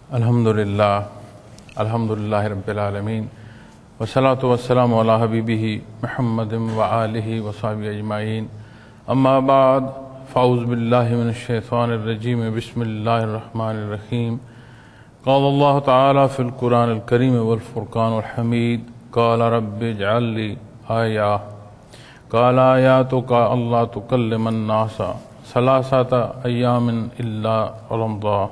الحمدللہ رب العالمین والصلاة والسلام علی حبیبہ محمد وآلہ وصحبہ اجمعین اما بعد فاعوذ باللہ من الشیطان الرجیم بسم اللہ الرحمن الرحیم قال اللہ تعالی فی القرآن الکریم والفرقان الحمید قال رب اجعل لی آیہ قال آیاتک اللہ تکلم الناس ثلاثة ایام الا رمضان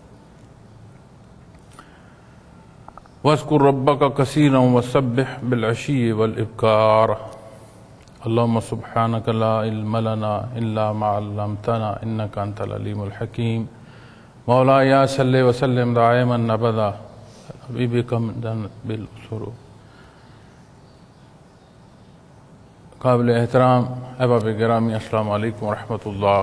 وَاذْكُرْ رَبَّكَ كَثِيرًا وَسَبِّحْ بِالْعَشِيِّ وَالْإِبْكَارِ اللهم سبحانك لا علم لنا إلا ما علمتنا إنك أنت العليم الحكيم مولاي صل وسلم دائما أبدا حبيبك بالسرور قابل احترام احباب گرامی السلام علیکم ورحمۃ اللہ۔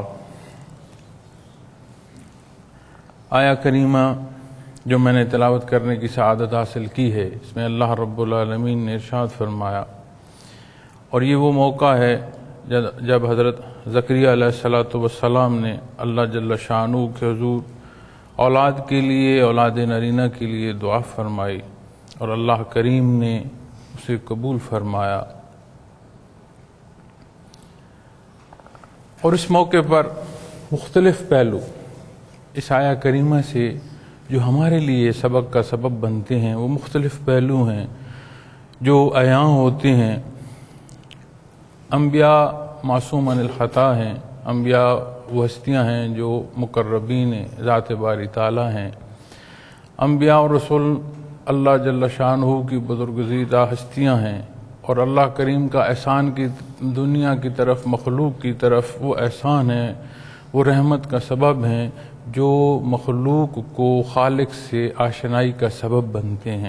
آیہ کریمہ جو میں نے تلاوت کرنے کی سعادت حاصل کی ہے، اس میں اللہ رب العالمین نے ارشاد فرمایا، اور یہ وہ موقع ہے جب حضرت زکریا علیہ السلام نے اللہ جل شانہ کے حضور اولاد کے لیے، اولاد نرینہ کے لیے دعا فرمائی اور اللہ کریم نے اسے قبول فرمایا۔ اور اس موقع پر مختلف پہلو اس آیہ کریمہ سے جو ہمارے لیے سبق کا سبب بنتے ہیں، وہ مختلف پہلو ہیں جو عیاں ہوتے ہیں۔ انبیاء معصوم عن الخطا ہیں، انبیاء وہ ہستیاں ہیں جو مقربین ذات باری تعالیٰ ہیں۔ انبیاء اور رسول اللہ جل شانہ کی بزرگزیدہ ہستیاں ہیں، اور اللہ کریم کا احسان کی دنیا کی طرف، مخلوق کی طرف وہ احسان ہے، وہ رحمت کا سبب ہیں جو مخلوق کو خالق سے آشنائی کا سبب بنتے ہیں۔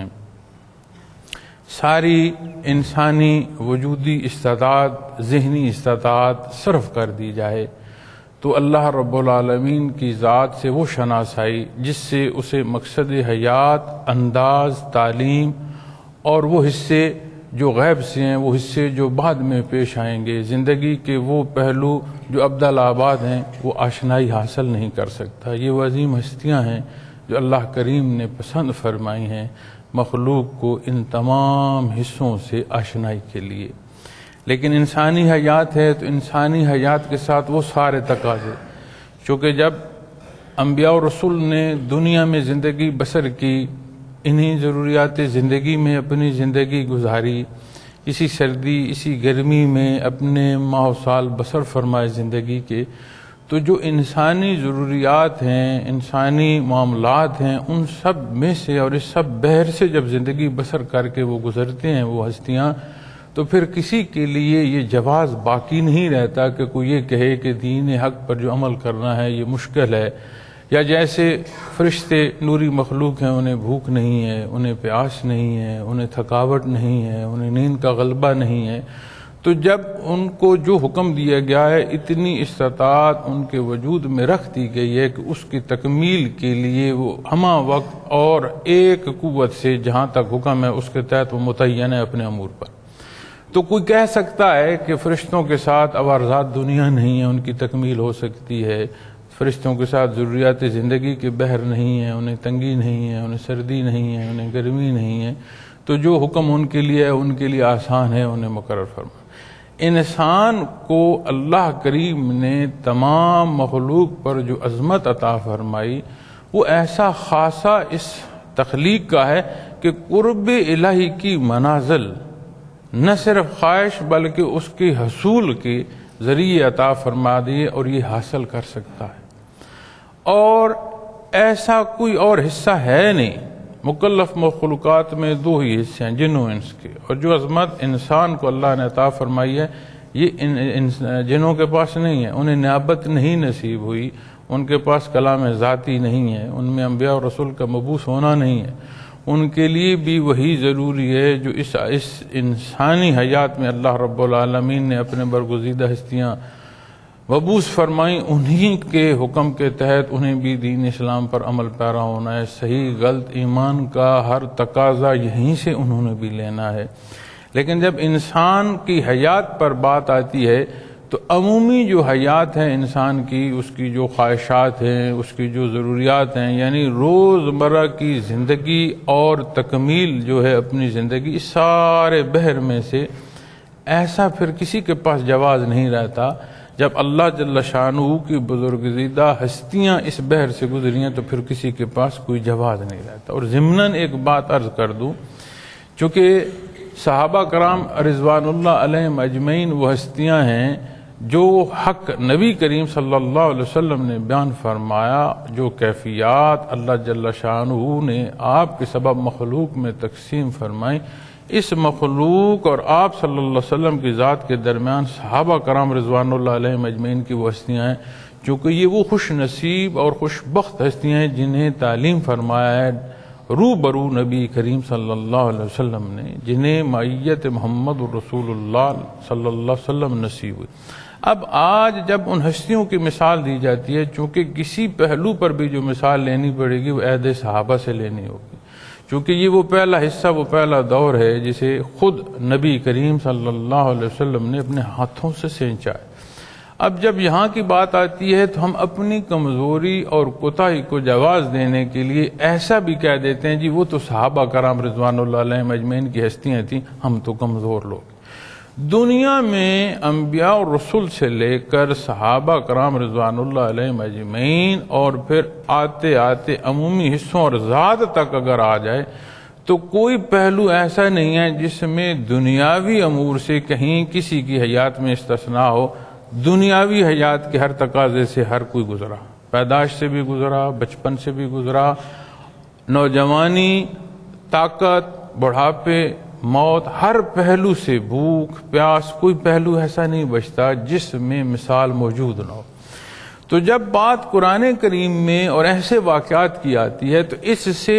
ساری انسانی وجودی استعداد، ذہنی استعداد صرف کر دی جائے تو اللہ رب العالمین کی ذات سے وہ شناسائی جس سے اسے مقصد حیات، انداز، تعلیم اور وہ حصے جو غیب سے ہیں، وہ حصے جو بعد میں پیش آئیں گے، زندگی کے وہ پہلو جو ابدال آباد ہیں، وہ آشنائی حاصل نہیں کر سکتا۔ یہ وہ عظیم ہستیاں ہیں جو اللہ کریم نے پسند فرمائی ہیں مخلوق کو ان تمام حصوں سے آشنائی کے لیے۔ لیکن انسانی حیات ہے تو انسانی حیات کے ساتھ وہ سارے تقاضے، چونکہ جب انبیاء و رسول نے دنیا میں زندگی بسر کی، انہی ضروریات زندگی میں اپنی زندگی گزاری، اسی سردی اسی گرمی میں اپنے ماہ و سال بسر فرمائے زندگی کے، تو جو انسانی ضروریات ہیں، انسانی معاملات ہیں، ان سب میں سے اور اس سب بحر سے جب زندگی بسر کر کے وہ گزرتے ہیں وہ ہستیاں، تو پھر کسی کے لیے یہ جواز باقی نہیں رہتا کہ کوئی یہ کہے کہ دین حق پر جو عمل کرنا ہے یہ مشکل ہے، یا جیسے فرشتے نوری مخلوق ہیں، انہیں بھوک نہیں ہے، انہیں پیاس نہیں ہے، انہیں تھکاوٹ نہیں ہے، انہیں نیند کا غلبہ نہیں ہے۔ تو جب ان کو جو حکم دیا گیا ہے، اتنی استطاعت ان کے وجود میں رکھ دی گئی ہے کہ اس کی تکمیل کے لیے وہ ہمہ وقت اور ایک قوت سے جہاں تک حکم ہے اس کے تحت وہ متعین ہے اپنے امور پر۔ تو کوئی کہہ سکتا ہے کہ فرشتوں کے ساتھ عوارضات دنیا نہیں ہے، ان کی تکمیل ہو سکتی ہے، فرشتوں کے ساتھ ضروریات زندگی کے بحر نہیں ہیں، انہیں تنگی نہیں ہے، انہیں سردی نہیں ہے، انہیں گرمی نہیں ہے، تو جو حکم ان کے لیے ہے ان کے لیے آسان ہے، انہیں مقرر فرما۔ انسان کو اللہ کریم نے تمام مخلوق پر جو عظمت عطا فرمائی، وہ ایسا خاصا اس تخلیق کا ہے کہ قرب الہی کی منازل نہ صرف خواہش بلکہ اس کے حصول کے ذریعے عطا فرما دیے، اور یہ حاصل کر سکتا ہے۔ اور ایسا کوئی اور حصہ ہے نہیں، مکلف مخلوقات میں دو ہی حصے ہیں، جن و انس کے، اور جو عظمت انسان کو اللہ نے عطا فرمائی ہے یہ جنوں کے پاس نہیں ہے، انہیں نیابت نہیں نصیب ہوئی، ان کے پاس کلام ذاتی نہیں ہے، ان میں انبیاء اور رسول کا مبعوث ہونا نہیں ہے۔ ان کے لیے بھی وہی ضروری ہے جو اس انسانی حیات میں اللہ رب العالمین نے اپنے برگزیدہ ہستیاں مبعوث فرمائیں، انہی کے حکم کے تحت انہیں بھی دین اسلام پر عمل پیرا ہونا ہے۔ صحیح غلط ایمان کا ہر تقاضا یہیں سے انہوں نے بھی لینا ہے۔ لیکن جب انسان کی حیات پر بات آتی ہے تو عمومی جو حیات ہے انسان کی، اس کی جو خواہشات ہیں، اس کی جو ضروریات ہیں، یعنی روزمرہ کی زندگی اور تکمیل جو ہے اپنی زندگی، اس سارے بحر میں سے ایسا پھر کسی کے پاس جواز نہیں رہتا۔ جب اللہ جل شانہ کی بزرگزیدہ ہستیاں اس بحر سے گزری ہیں تو پھر کسی کے پاس کوئی جواز نہیں رہتا۔ اور ضمناً ایک بات عرض کر دوں، چونکہ صحابہ کرام رضوان اللہ علیہم اجمعین وہ ہستیاں ہیں جو حق نبی کریم صلی اللہ علیہ وسلم نے بیان فرمایا، جو کیفیات اللہ جل شانہ نے آپ کے سبب مخلوق میں تقسیم فرمائی، اس مخلوق اور آپ صلی اللہ علیہ وسلم کی ذات کے درمیان صحابہ کرام رضوان اللہ علیہم اجمعین کی وہ ہستیاں ہیں، چونکہ یہ وہ خوش نصیب اور خوش بخت ہستیاں ہیں جنہیں تعلیم فرمایا ہے روبرو نبی کریم صلی اللہ علیہ وسلم نے، جنہیں معیت محمد رسول اللہ صلی اللہ علیہ وسلم نصیب ہوئی۔ اب آج جب ان ہستیوں کی مثال دی جاتی ہے، چونکہ کسی پہلو پر بھی جو مثال لینی پڑے گی وہ عہد صحابہ سے لینی ہوگی، چونکہ یہ وہ پہلا حصہ، وہ پہلا دور ہے جسے خود نبی کریم صلی اللہ علیہ وسلم نے اپنے ہاتھوں سے سینچا ہے۔ اب جب یہاں کی بات آتی ہے تو ہم اپنی کمزوری اور کوتاہی کو جواز دینے کے لیے ایسا بھی کہہ دیتے ہیں جی وہ تو صحابہ کرام رضوان اللہ علیہم اجمعین کی ہستیاں تھیں، ہم تو کمزور لوگ۔ دنیا میں انبیاء اور رسول سے لے کر صحابہ کرام رضوان اللہ علیہم اجمعین اور پھر آتے آتے عمومی حصوں اور ذات تک اگر آ جائے تو کوئی پہلو ایسا نہیں ہے جس میں دنیاوی امور سے کہیں کسی کی حیات میں استثناء ہو۔ دنیاوی حیات کے ہر تقاضے سے ہر کوئی گزرا، پیدائش سے بھی گزرا، بچپن سے بھی گزرا، نوجوانی، طاقت، بڑھاپے، موت، ہر پہلو سے، بھوک پیاس، کوئی پہلو ایسا نہیں بچتا جس میں مثال موجود نہ ہو۔ تو جب بات قرآن کریم میں اور ایسے واقعات کی آتی ہے تو اس سے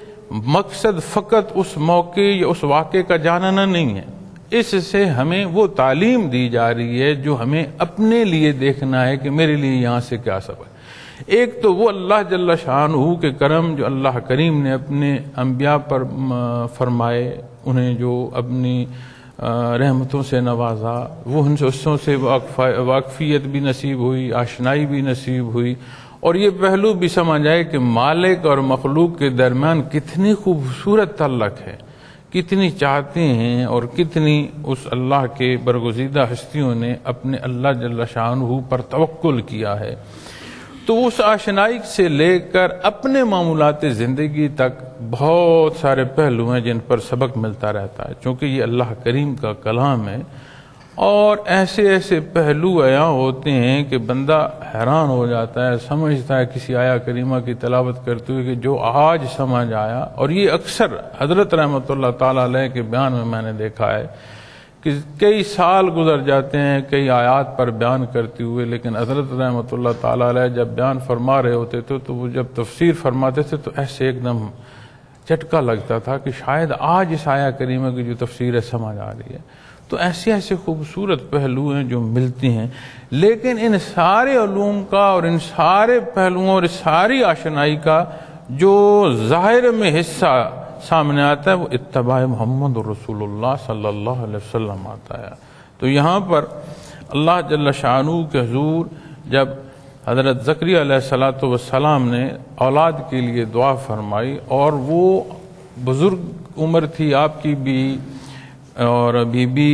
مقصد فقط اس موقع یا اس واقعے کا جاننا نہیں ہے، اس سے ہمیں وہ تعلیم دی جا رہی ہے جو ہمیں اپنے لیے دیکھنا ہے کہ میرے لیے یہاں سے کیا سبق۔ ایک تو وہ اللہ جل شانہ کے کرم جو اللہ کریم نے اپنے انبیاء پر فرمائے، انہیں جو اپنی رحمتوں سے نوازا، وہ ان سے واقفیت بھی نصیب ہوئی، آشنائی بھی نصیب ہوئی، اور یہ پہلو بھی سمجھ آئے کہ مالک اور مخلوق کے درمیان کتنی خوبصورت تعلق ہے، کتنی چاہتے ہیں اور کتنی اس اللہ کے برگزیدہ ہستیوں نے اپنے اللہ جل شانہ پر توکل کیا ہے۔ تو اس آشنائی سے لے کر اپنے معمولات زندگی تک بہت سارے پہلو ہیں جن پر سبق ملتا رہتا ہے، چونکہ یہ اللہ کریم کا کلام ہے، اور ایسے ایسے پہلو عیاں ہوتے ہیں کہ بندہ حیران ہو جاتا ہے، سمجھتا ہے کسی آیا کریمہ کی تلاوت کرتے ہوئے کہ جو آج سمجھ آیا۔ اور یہ اکثر حضرت رحمۃ اللہ تعالیٰ علیہ کے بیان میں نے دیکھا ہے کہ کئی سال گزر جاتے ہیں کئی آیات پر بیان کرتے ہوئے، لیکن حضرت رحمۃ اللہ تعالیٰ علیہ جب بیان فرما رہے ہوتے تھے تو وہ جب تفسیر فرماتے تھے تو ایسے ایک دم جھٹکا لگتا تھا کہ شاید آج اس آیا کریمہ کی جو تفسیر ہے سمجھ آ رہی ہے۔ تو ایسے ایسے خوبصورت پہلو ہیں جو ملتے ہیں، لیکن ان سارے علوم کا اور ان سارے پہلوؤں اور اس ساری آشنائی کا جو ظاہر میں حصہ سامنے آتا ہے وہ اتباع محمد رسول اللہ صلی اللہ علیہ وسلم آتا ہے۔ تو یہاں پر اللہ جل شانہ کے حضور جب حضرت زکریا علیہ السلام نے اولاد کے لیے دعا فرمائی، اور وہ بزرگ عمر تھی آپ کی بھی اور بی بی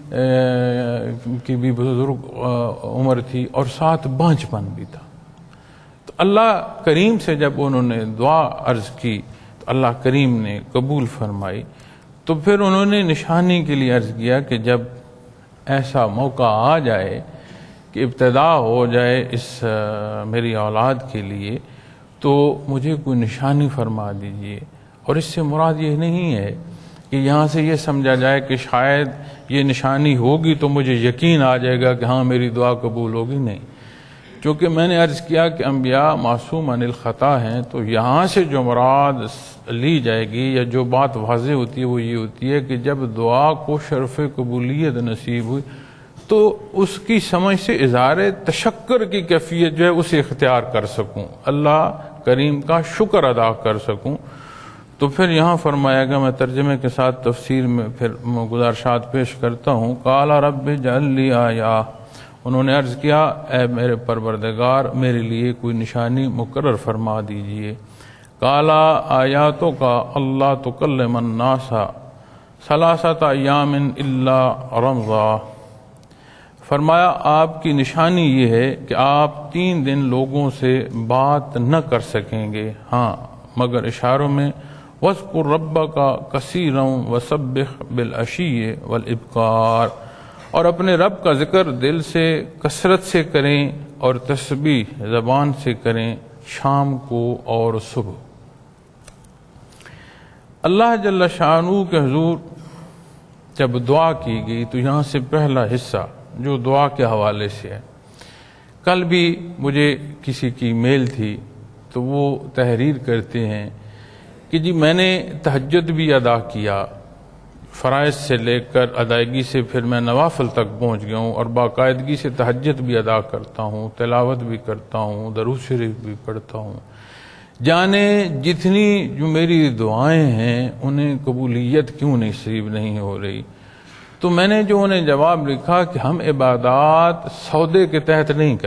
کی بھی بزرگ عمر تھی، اور ساتھ بانجپن بھی تھا، تو اللہ کریم سے جب انہوں نے دعا عرض کی تو اللہ کریم نے قبول فرمائی۔ تو پھر انہوں نے نشانی کے لیے عرض کیا کہ جب ایسا موقع آ جائے کہ ابتدا ہو جائے اس میری اولاد کے لیے تو مجھے کوئی نشانی فرما دیجئے۔ اور اس سے مراد یہ نہیں ہے کہ یہاں سے یہ سمجھا جائے کہ شاید یہ نشانی ہوگی تو مجھے یقین آ جائے گا کہ ہاں میری دعا قبول ہوگی، نہیں، چونکہ میں نے عرض کیا کہ انبیاء معصوم عن الخطا ہیں، تو یہاں سے جو مراد لی جائے گی یا جو بات واضح ہوتی ہے وہ یہ ہوتی ہے کہ جب دعا کو شرف قبولیت نصیب ہوئی تو اس کی سمجھ سے اظہار تشکر کی کیفیت جو ہے اسے اختیار کر سکوں، اللہ کریم کا شکر ادا کر سکوں۔ تو پھر یہاں فرمایا گا، میں ترجمے کے ساتھ تفسیر میں پھر گزارشات پیش کرتا ہوں، قال رب اجعل لی آیہ انہوں نے عرض کیا اے میرے پروردگار میرے لیے کوئی نشانی مقرر فرما دیجئے۔ قالا آیاتوں کا اللہ تکلم الناس ثلاثۃ ایام الا رمضا، فرمایا آپ کی نشانی یہ ہے کہ آپ 3 دن لوگوں سے بات نہ کر سکیں گے، ہاں مگر اشاروں میں۔ وَاذْكُرْ رَبَّكَ كَثِيرًا وَسَبِّحْ بِالْعَشِيِّ وَالْإِبْكَارِ، اور اپنے رب کا ذکر دل سے کثرت سے کریں اور تسبیح زبان سے کریں شام کو اور صبح۔ اللہ جل شانہ کے حضور جب دعا کی گئی تو یہاں سے پہلا حصہ جو دعا کے حوالے سے ہے، کل بھی مجھے کسی کی میل تھی تو وہ تحریر کرتے ہیں کہ جی میں نے تہجد بھی ادا کیا، فرائض سے لے کر ادائیگی سے پھر میں نوافل تک پہنچ گیا ہوں، اور باقاعدگی سے تہجد بھی ادا کرتا ہوں، تلاوت بھی کرتا ہوں، درود شریف بھی پڑھتا ہوں، جانے جتنی جو میری دعائیں ہیں انہیں قبولیت کیوں نصیب نہیں ہو رہی۔ تو میں نے جو انہیں جواب لکھا کہ ہم عبادات سودے کے تحت نہیں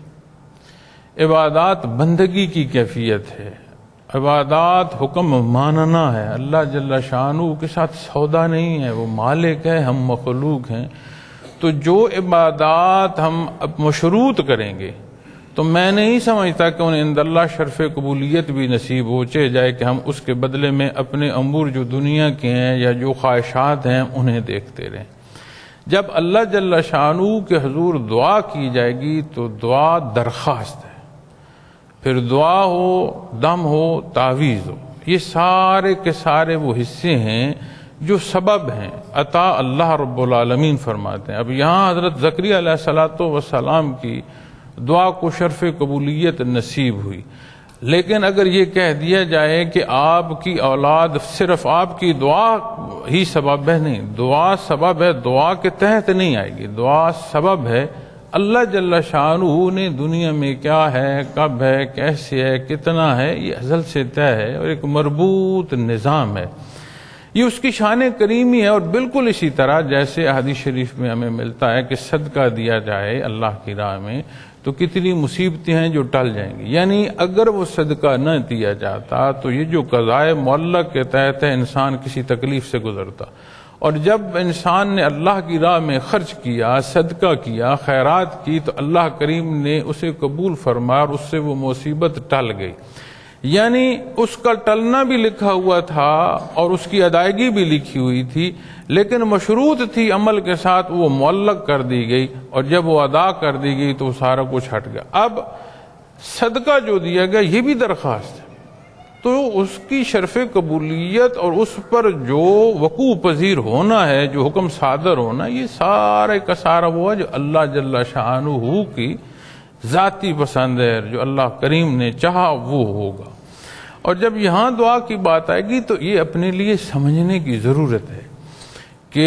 کرتے، عبادات بندگی کی کیفیت ہے، عبادات حکم ماننا ہے، اللہ جل شانہ کے ساتھ سودا نہیں ہے، وہ مالک ہے، ہم مخلوق ہیں۔ تو جو عبادات ہم مشروط کریں گے تو میں نہیں سمجھتا کہ انہیں عند اللہ شرف قبولیت بھی نصیب ہو، چاہے جائے کہ ہم اس کے بدلے میں اپنے امور جو دنیا کے ہیں یا جو خواہشات ہیں انہیں دیکھتے رہیں۔ جب اللہ جل شانہ کے حضور دعا کی جائے گی تو دعا درخواست ہے، پھر دعا ہو، دم ہو، تعویذ ہو، یہ سارے کے سارے وہ حصے ہیں جو سبب ہیں، عطا اللہ رب العالمین فرماتے ہیں۔ اب یہاں حضرت زکریا علیہ السلام کی دعا کو شرف قبولیت نصیب ہوئی، لیکن اگر یہ کہہ دیا جائے کہ آپ کی اولاد صرف آپ کی دعا ہی سبب ہے، نہیں، دعا سبب ہے، دعا کے تحت نہیں آئے گی، دعا سبب ہے۔ اللہ جل شانہ نے دنیا میں کیا ہے، کب ہے، کیسے ہے، کتنا ہے، یہ ازل سے طے ہے اور ایک مربوط نظام ہے، یہ اس کی شان کریمی ہے۔ اور بالکل اسی طرح جیسے احادیث شریف میں ہمیں ملتا ہے کہ صدقہ دیا جائے اللہ کی راہ میں تو کتنی مصیبتیں ہیں جو ٹل جائیں گی، یعنی اگر وہ صدقہ نہ دیا جاتا تو یہ جو قضائے معلق کے تحت ہے انسان کسی تکلیف سے گزرتا، اور جب انسان نے اللہ کی راہ میں خرچ کیا، صدقہ کیا، خیرات کی تو اللہ کریم نے اسے قبول فرمایا اور اس سے وہ مصیبت ٹل گئی۔ یعنی اس کا ٹلنا بھی لکھا ہوا تھا اور اس کی ادائیگی بھی لکھی ہوئی تھی، لیکن مشروط تھی عمل کے ساتھ، وہ معلق کر دی گئی، اور جب وہ ادا کر دی گئی تو سارا کچھ ہٹ گیا۔ اب صدقہ جو دیا گیا یہ بھی درخواست ہے، تو اس کی شرف قبولیت اور اس پر جو وقوع پذیر ہونا ہے، جو حکم صادر ہونا، یہ سارے کا سارا وہ ہے جو اللہ جل شانہ کی ذاتی پسند ہے، جو اللہ کریم نے چاہا وہ ہوگا۔ اور جب یہاں دعا کی بات آئے گی تو یہ اپنے لیے سمجھنے کی ضرورت ہے کہ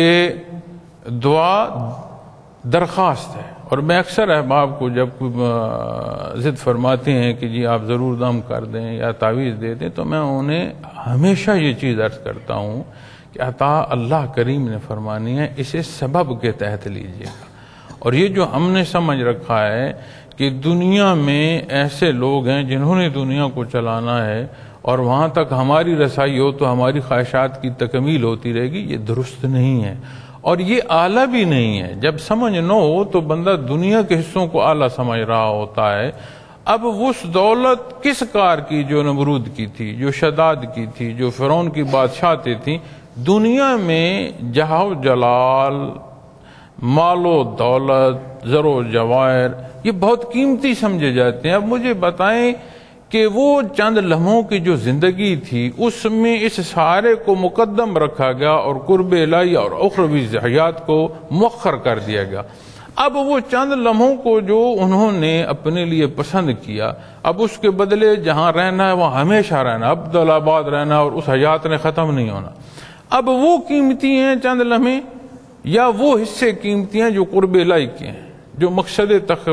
دعا درخواست ہے۔ اور میں اکثر احباب کو جب ضد فرماتے ہیں کہ جی آپ ضرور دم کر دیں یا تعویذ دے دیں تو میں انہیں ہمیشہ یہ چیز عرض کرتا ہوں کہ عطا اللہ کریم نے فرمانی ہے، اسے سبب کے تحت لیجیے گا۔ اور یہ جو ہم نے سمجھ رکھا ہے کہ دنیا میں ایسے لوگ ہیں جنہوں نے دنیا کو چلانا ہے اور وہاں تک ہماری رسائی ہو تو ہماری خواہشات کی تکمیل ہوتی رہے گی، یہ درست نہیں ہے اور یہ اعلیٰ بھی نہیں ہے۔ جب سمجھ نہ ہو تو بندہ دنیا کے حصوں کو اعلیٰ سمجھ رہا ہوتا ہے۔ اب اس دولت کس کار کی جو نمرود کی تھی، جو شداد کی تھی، جو فرعون کی بادشاہتیں تھیں، دنیا میں جاہ و جلال، مال و دولت، زر و جواہر یہ بہت قیمتی سمجھے جاتے ہیں۔ اب مجھے بتائیں کہ وہ چند لمحوں کی جو زندگی تھی اس میں اس سارے کو مقدم رکھا گیا اور قرب الہی اور اخروی حیات کو مؤخر کر دیا گیا۔ اب وہ چند لمحوں کو جو انہوں نے اپنے لیے پسند کیا، اب اس کے بدلے جہاں رہنا ہے وہاں ہمیشہ رہنا، عبدالآباد رہنا، اور اس حیات نے ختم نہیں ہونا۔ اب وہ قیمتی ہیں چند لمحے یا وہ حصے قیمتی ہیں جو قرب الہی کے ہیں، جو مقصد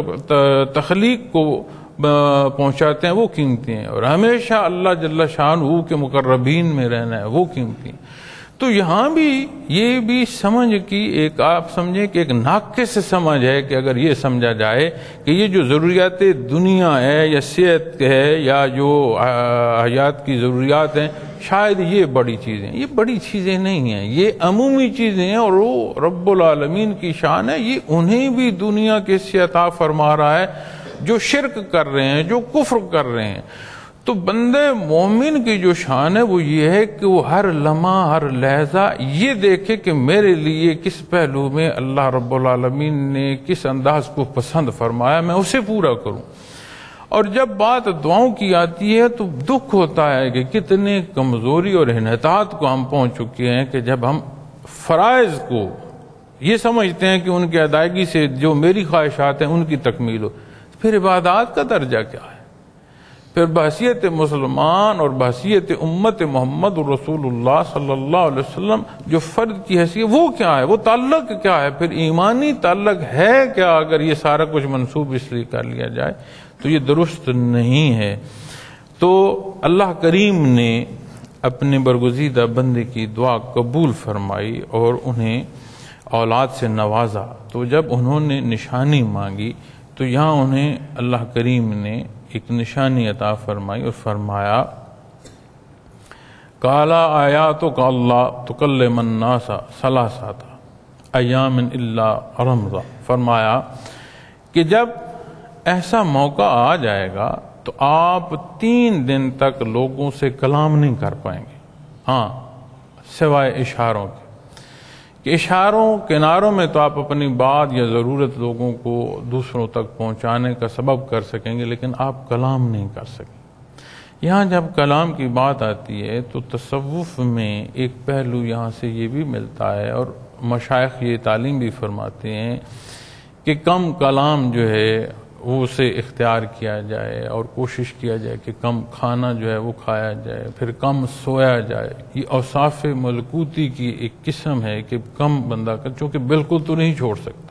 تخلیق کو پہنچاتے ہیں، وہ قیمتی ہیں، اور ہمیشہ اللہ جل شانہ کے مقربین میں رہنا ہے، وہ قیمتی ہیں۔ تو یہاں بھی یہ بھی سمجھ کی ایک آپ سمجھیں کہ ایک ناقص سمجھ ہے کہ اگر یہ سمجھا جائے کہ یہ جو ضروریات دنیا ہے یا صحت ہے یا جو حیات کی ضروریات ہیں شاید یہ بڑی چیزیں، یہ بڑی چیزیں نہیں ہیں، یہ عمومی چیزیں ہیں، اور وہ رب العالمین کی شان ہے، یہ انہیں بھی دنیا کے سے عطا فرما رہا ہے جو شرک کر رہے ہیں، جو کفر کر رہے ہیں۔ تو بندے مومن کی جو شان ہے وہ یہ ہے کہ وہ ہر لمحہ ہر لحظہ یہ دیکھے کہ میرے لیے کس پہلو میں اللہ رب العالمین نے کس انداز کو پسند فرمایا، میں اسے پورا کروں۔ اور جب بات دعاؤں کی آتی ہے تو دکھ ہوتا ہے کہ کتنے کمزوری اور انحطاط کو ہم پہنچ چکے ہیں کہ جب ہم فرائض کو یہ سمجھتے ہیں کہ ان کی ادائیگی سے جو میری خواہشات ہیں ان کی تکمیل ہو، پھر عبادات کا درجہ کیا ہے؟ پھر بحثیت مسلمان اور بحثیت امت محمد رسول اللہ صلی اللہ علیہ وسلم جو فرد کی حیثیت وہ کیا ہے، وہ تعلق کیا ہے، پھر ایمانی تعلق ہے کیا؟ اگر یہ سارا کچھ منسوب اس لیے کر لیا جائے تو یہ درست نہیں ہے۔ تو اللہ کریم نے اپنے برگزیدہ بندے کی دعا قبول فرمائی اور انہیں اولاد سے نوازا۔ تو جب انہوں نے نشانی مانگی تو یہاں انہیں اللہ کریم نے ایک نشانی عطا فرمائی اور فرمایا کالا آیاتک اللہ تکلم الناس ثلاثۃ ایام الا رمضا، فرمایا کہ جب ایسا موقع آ جائے گا تو آپ 3 دن تک لوگوں سے کلام نہیں کر پائیں گے، ہاں سوائے اشاروں کے، کہ اشاروں کناروں میں تو آپ اپنی بات یا ضرورت لوگوں کو دوسروں تک پہنچانے کا سبب کر سکیں گے، لیکن آپ کلام نہیں کر سکیں۔ یہاں جب کلام کی بات آتی ہے تو تصوف میں ایک پہلو یہاں سے یہ بھی ملتا ہے، اور مشائخ یہ تعلیم بھی فرماتے ہیں کہ کم کلام جو ہے وہ اسے اختیار کیا جائے اور کوشش کیا جائے کہ کم کھانا جو ہے وہ کھایا جائے، پھر کم سویا جائے۔ یہ اوصاف ملکوتی کی ایک قسم ہے کہ کم بندہ کا، چونکہ بالکل تو نہیں چھوڑ سکتا،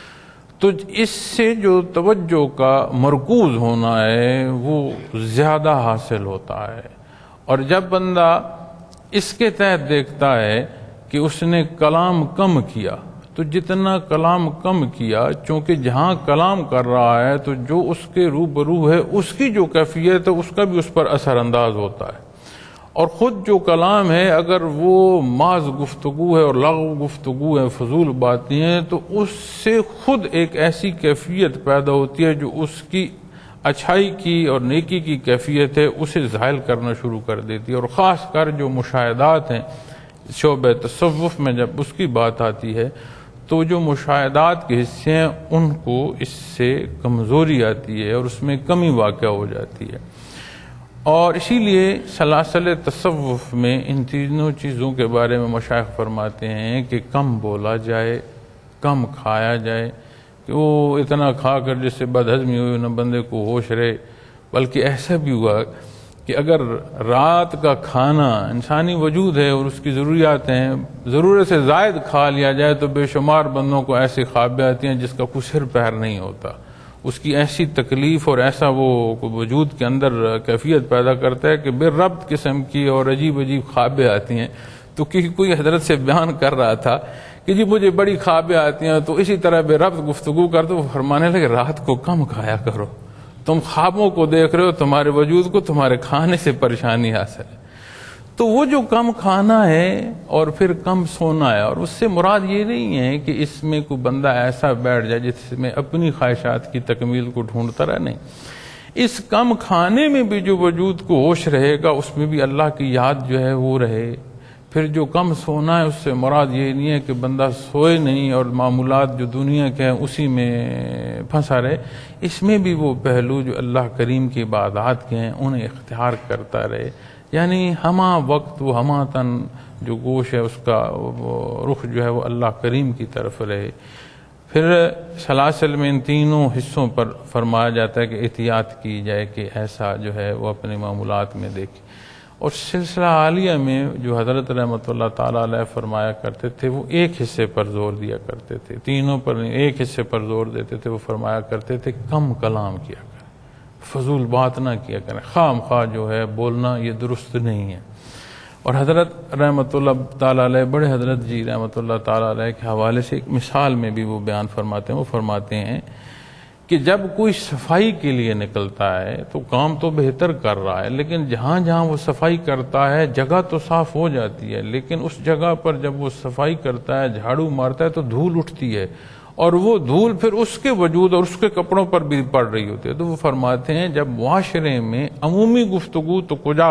تو اس سے جو توجہ کا مرکوز ہونا ہے وہ زیادہ حاصل ہوتا ہے۔ اور جب بندہ اس کے تحت دیکھتا ہے کہ اس نے کلام کم کیا تو جتنا کلام کم کیا، چونکہ جہاں کلام کر رہا ہے تو جو اس کے روبرو ہے اس کی جو کیفیت ہے اس کا بھی اس پر اثر انداز ہوتا ہے، اور خود جو کلام ہے اگر وہ محض گفتگو ہے اور لغو گفتگو ہے، فضول باتیں ہیں، تو اس سے خود ایک ایسی کیفیت پیدا ہوتی ہے جو اس کی اچھائی کی اور نیکی کی کیفیت ہے اسے زائل کرنا شروع کر دیتی ہے۔ اور خاص کر جو مشاہدات ہیں شعبہ تصوف میں جب اس کی بات آتی ہے تو جو مشاہدات کے حصے ہیں ان کو اس سے کمزوری آتی ہے اور اس میں کمی واقع ہو جاتی ہے۔ اور اسی لیے سلاسل تصوف میں ان تینوں چیزوں کے بارے میں مشائخ فرماتے ہیں کہ کم بولا جائے، کم کھایا جائے، کہ وہ اتنا کھا کر جس سے بدہضمی ہوئی نہ بندے کو ہوش رہے، بلکہ ایسا بھی ہوا کہ اگر رات کا کھانا انسانی وجود ہے اور اس کی ضروریات ہیں، ضرورت سے زائد کھا لیا جائے تو بے شمار بندوں کو ایسی خوابیں آتی ہیں جس کا کوئی سر پیر نہیں ہوتا، اس کی ایسی تکلیف اور ایسا وہ وجود کے اندر کیفیت پیدا کرتا ہے کہ بے ربط قسم کی اور عجیب عجیب خوابیں آتی ہیں۔ تو کوئی حضرت سے بیان کر رہا تھا کہ جی مجھے بڑی خوابیں آتی ہیں، تو اسی طرح بے ربط گفتگو کر تو فرمانے لگے رات کو کم کھایا کرو، تم خوابوں کو دیکھ رہے ہو، تمہارے وجود کو تمہارے کھانے سے پریشانی حاصل ہے۔ تو وہ جو کم کھانا ہے اور پھر کم سونا ہے، اور اس سے مراد یہ نہیں ہے کہ اس میں کوئی بندہ ایسا بیٹھ جائے جس میں اپنی خواہشات کی تکمیل کو ڈھونڈتا رہے، نہیں، اس کم کھانے میں بھی جو وجود کو ہوش رہے گا اس میں بھی اللہ کی یاد جو ہے وہ رہے۔ پھر جو کم سونا ہے اس سے مراد یہ نہیں ہے کہ بندہ سوئے نہیں اور معمولات جو دنیا کے ہیں اسی میں پھنسا رہے، اس میں بھی وہ پہلو جو اللہ کریم کی عبادات کے ہیں انہیں اختیار کرتا رہے، یعنی ہمہ وقت وہ ہمہ تن جو گوش ہے اس کا رخ جو ہے وہ اللہ کریم کی طرف رہے۔ پھر سلاسل میں ان تینوں حصوں پر فرمایا جاتا ہے کہ احتیاط کی جائے کہ ایسا جو ہے وہ اپنے معمولات میں دیکھے۔ اور سلسلہ عالیہ میں جو حضرت رحمۃ اللہ تعالیٰ علیہ فرمایا کرتے تھے وہ ایک حصے پر زور دیا کرتے تھے، تینوں پر نہیں، ایک حصے پر زور دیتے تھے۔ وہ فرمایا کرتے تھے کم کلام کیا کریں، فضول بات نہ کیا کریں، خام خواہ جو ہے بولنا یہ درست نہیں ہے۔ اور حضرت رحمۃ اللہ تعالیٰ علیہ، بڑے حضرت جی رحمۃ اللہ تعالیٰ علیہ کے حوالے سے ایک مثال میں بھی وہ بیان فرماتے ہیں. وہ فرماتے ہیں کہ جب کوئی صفائی کے لیے نکلتا ہے تو کام تو بہتر کر رہا ہے، لیکن جہاں جہاں وہ صفائی کرتا ہے جگہ تو صاف ہو جاتی ہے، لیکن اس جگہ پر جب وہ صفائی کرتا ہے، جھاڑو مارتا ہے تو دھول اٹھتی ہے، اور وہ دھول پھر اس کے وجود اور اس کے کپڑوں پر بھی پڑ رہی ہوتی ہے. تو وہ فرماتے ہیں جب معاشرے میں عمومی گفتگو تو کجا،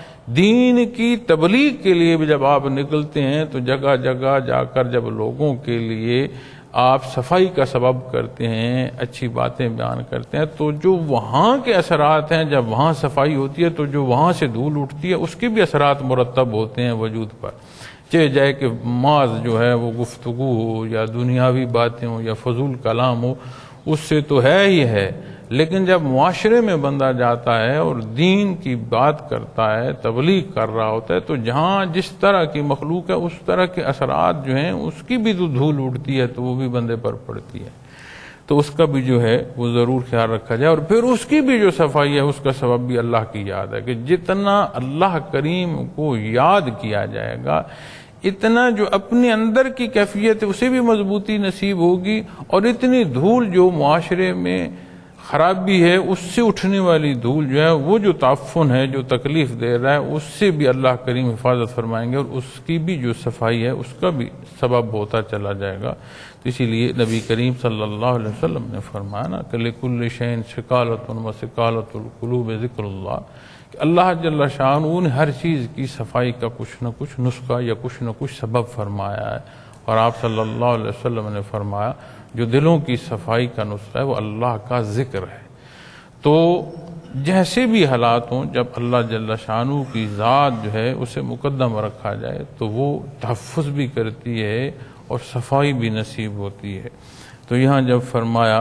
دین کی تبلیغ کے لیے بھی جب آپ نکلتے ہیں تو جگہ جگہ جا کر جب لوگوں کے لیے آپ صفائی کا سبب کرتے ہیں، اچھی باتیں بیان کرتے ہیں، تو جو وہاں کے اثرات ہیں، جب وہاں صفائی ہوتی ہے تو جو وہاں سے دھول اٹھتی ہے اس کے بھی اثرات مرتب ہوتے ہیں وجود پر. چاہے جائے کہ معاذ جو ہے وہ گفتگو ہو یا دنیاوی باتیں ہوں یا فضول کلام ہو، اس سے تو ہے ہی ہے، لیکن جب معاشرے میں بندہ جاتا ہے اور دین کی بات کرتا ہے، تبلیغ کر رہا ہوتا ہے، تو جہاں جس طرح کی مخلوق ہے اس طرح کے اثرات جو ہیں اس کی بھی تو دھول اڑتی ہے تو وہ بھی بندے پر پڑتی ہے. تو اس کا بھی جو ہے وہ ضرور خیال رکھا جائے. اور پھر اس کی بھی جو صفائی ہے اس کا سبب بھی اللہ کی یاد ہے، کہ جتنا اللہ کریم کو یاد کیا جائے گا اتنا جو اپنے اندر کی کیفیت ہے اسے بھی مضبوطی نصیب ہوگی، اور اتنی دھول جو معاشرے میں خرابی ہے اس سے اٹھنے والی دھول جو ہے وہ جو تعفن ہے، جو تکلیف دے رہا ہے، اس سے بھی اللہ کریم حفاظت فرمائیں گے، اور اس کی بھی جو صفائی ہے اس کا بھی سبب ہوتا چلا جائے گا. تو اسی لیے نبی کریم صلی اللہ علیہ وسلم نے فرمایا نا کہ لِكُلِّ شَيْءٍ سِقَالَةٌ وَسِقَالَةُ الْقُلُوبِ ذِكْرُ اللَّهِ، کہ اللہ جل شانہ نے ہر چیز کی صفائی کا کچھ نہ کچھ نسخہ یا کچھ نہ کچھ سبب فرمایا ہے. اور آپ صلی اللہ علیہ وسلم نے فرمایا جو دلوں کی صفائی کا نسخہ ہے وہ اللہ کا ذکر ہے. تو جیسے بھی حالات ہوں، جب اللہ جل شانہ کی ذات جو ہے اسے مقدم رکھا جائے تو وہ تحفظ بھی کرتی ہے اور صفائی بھی نصیب ہوتی ہے. تو یہاں جب فرمایا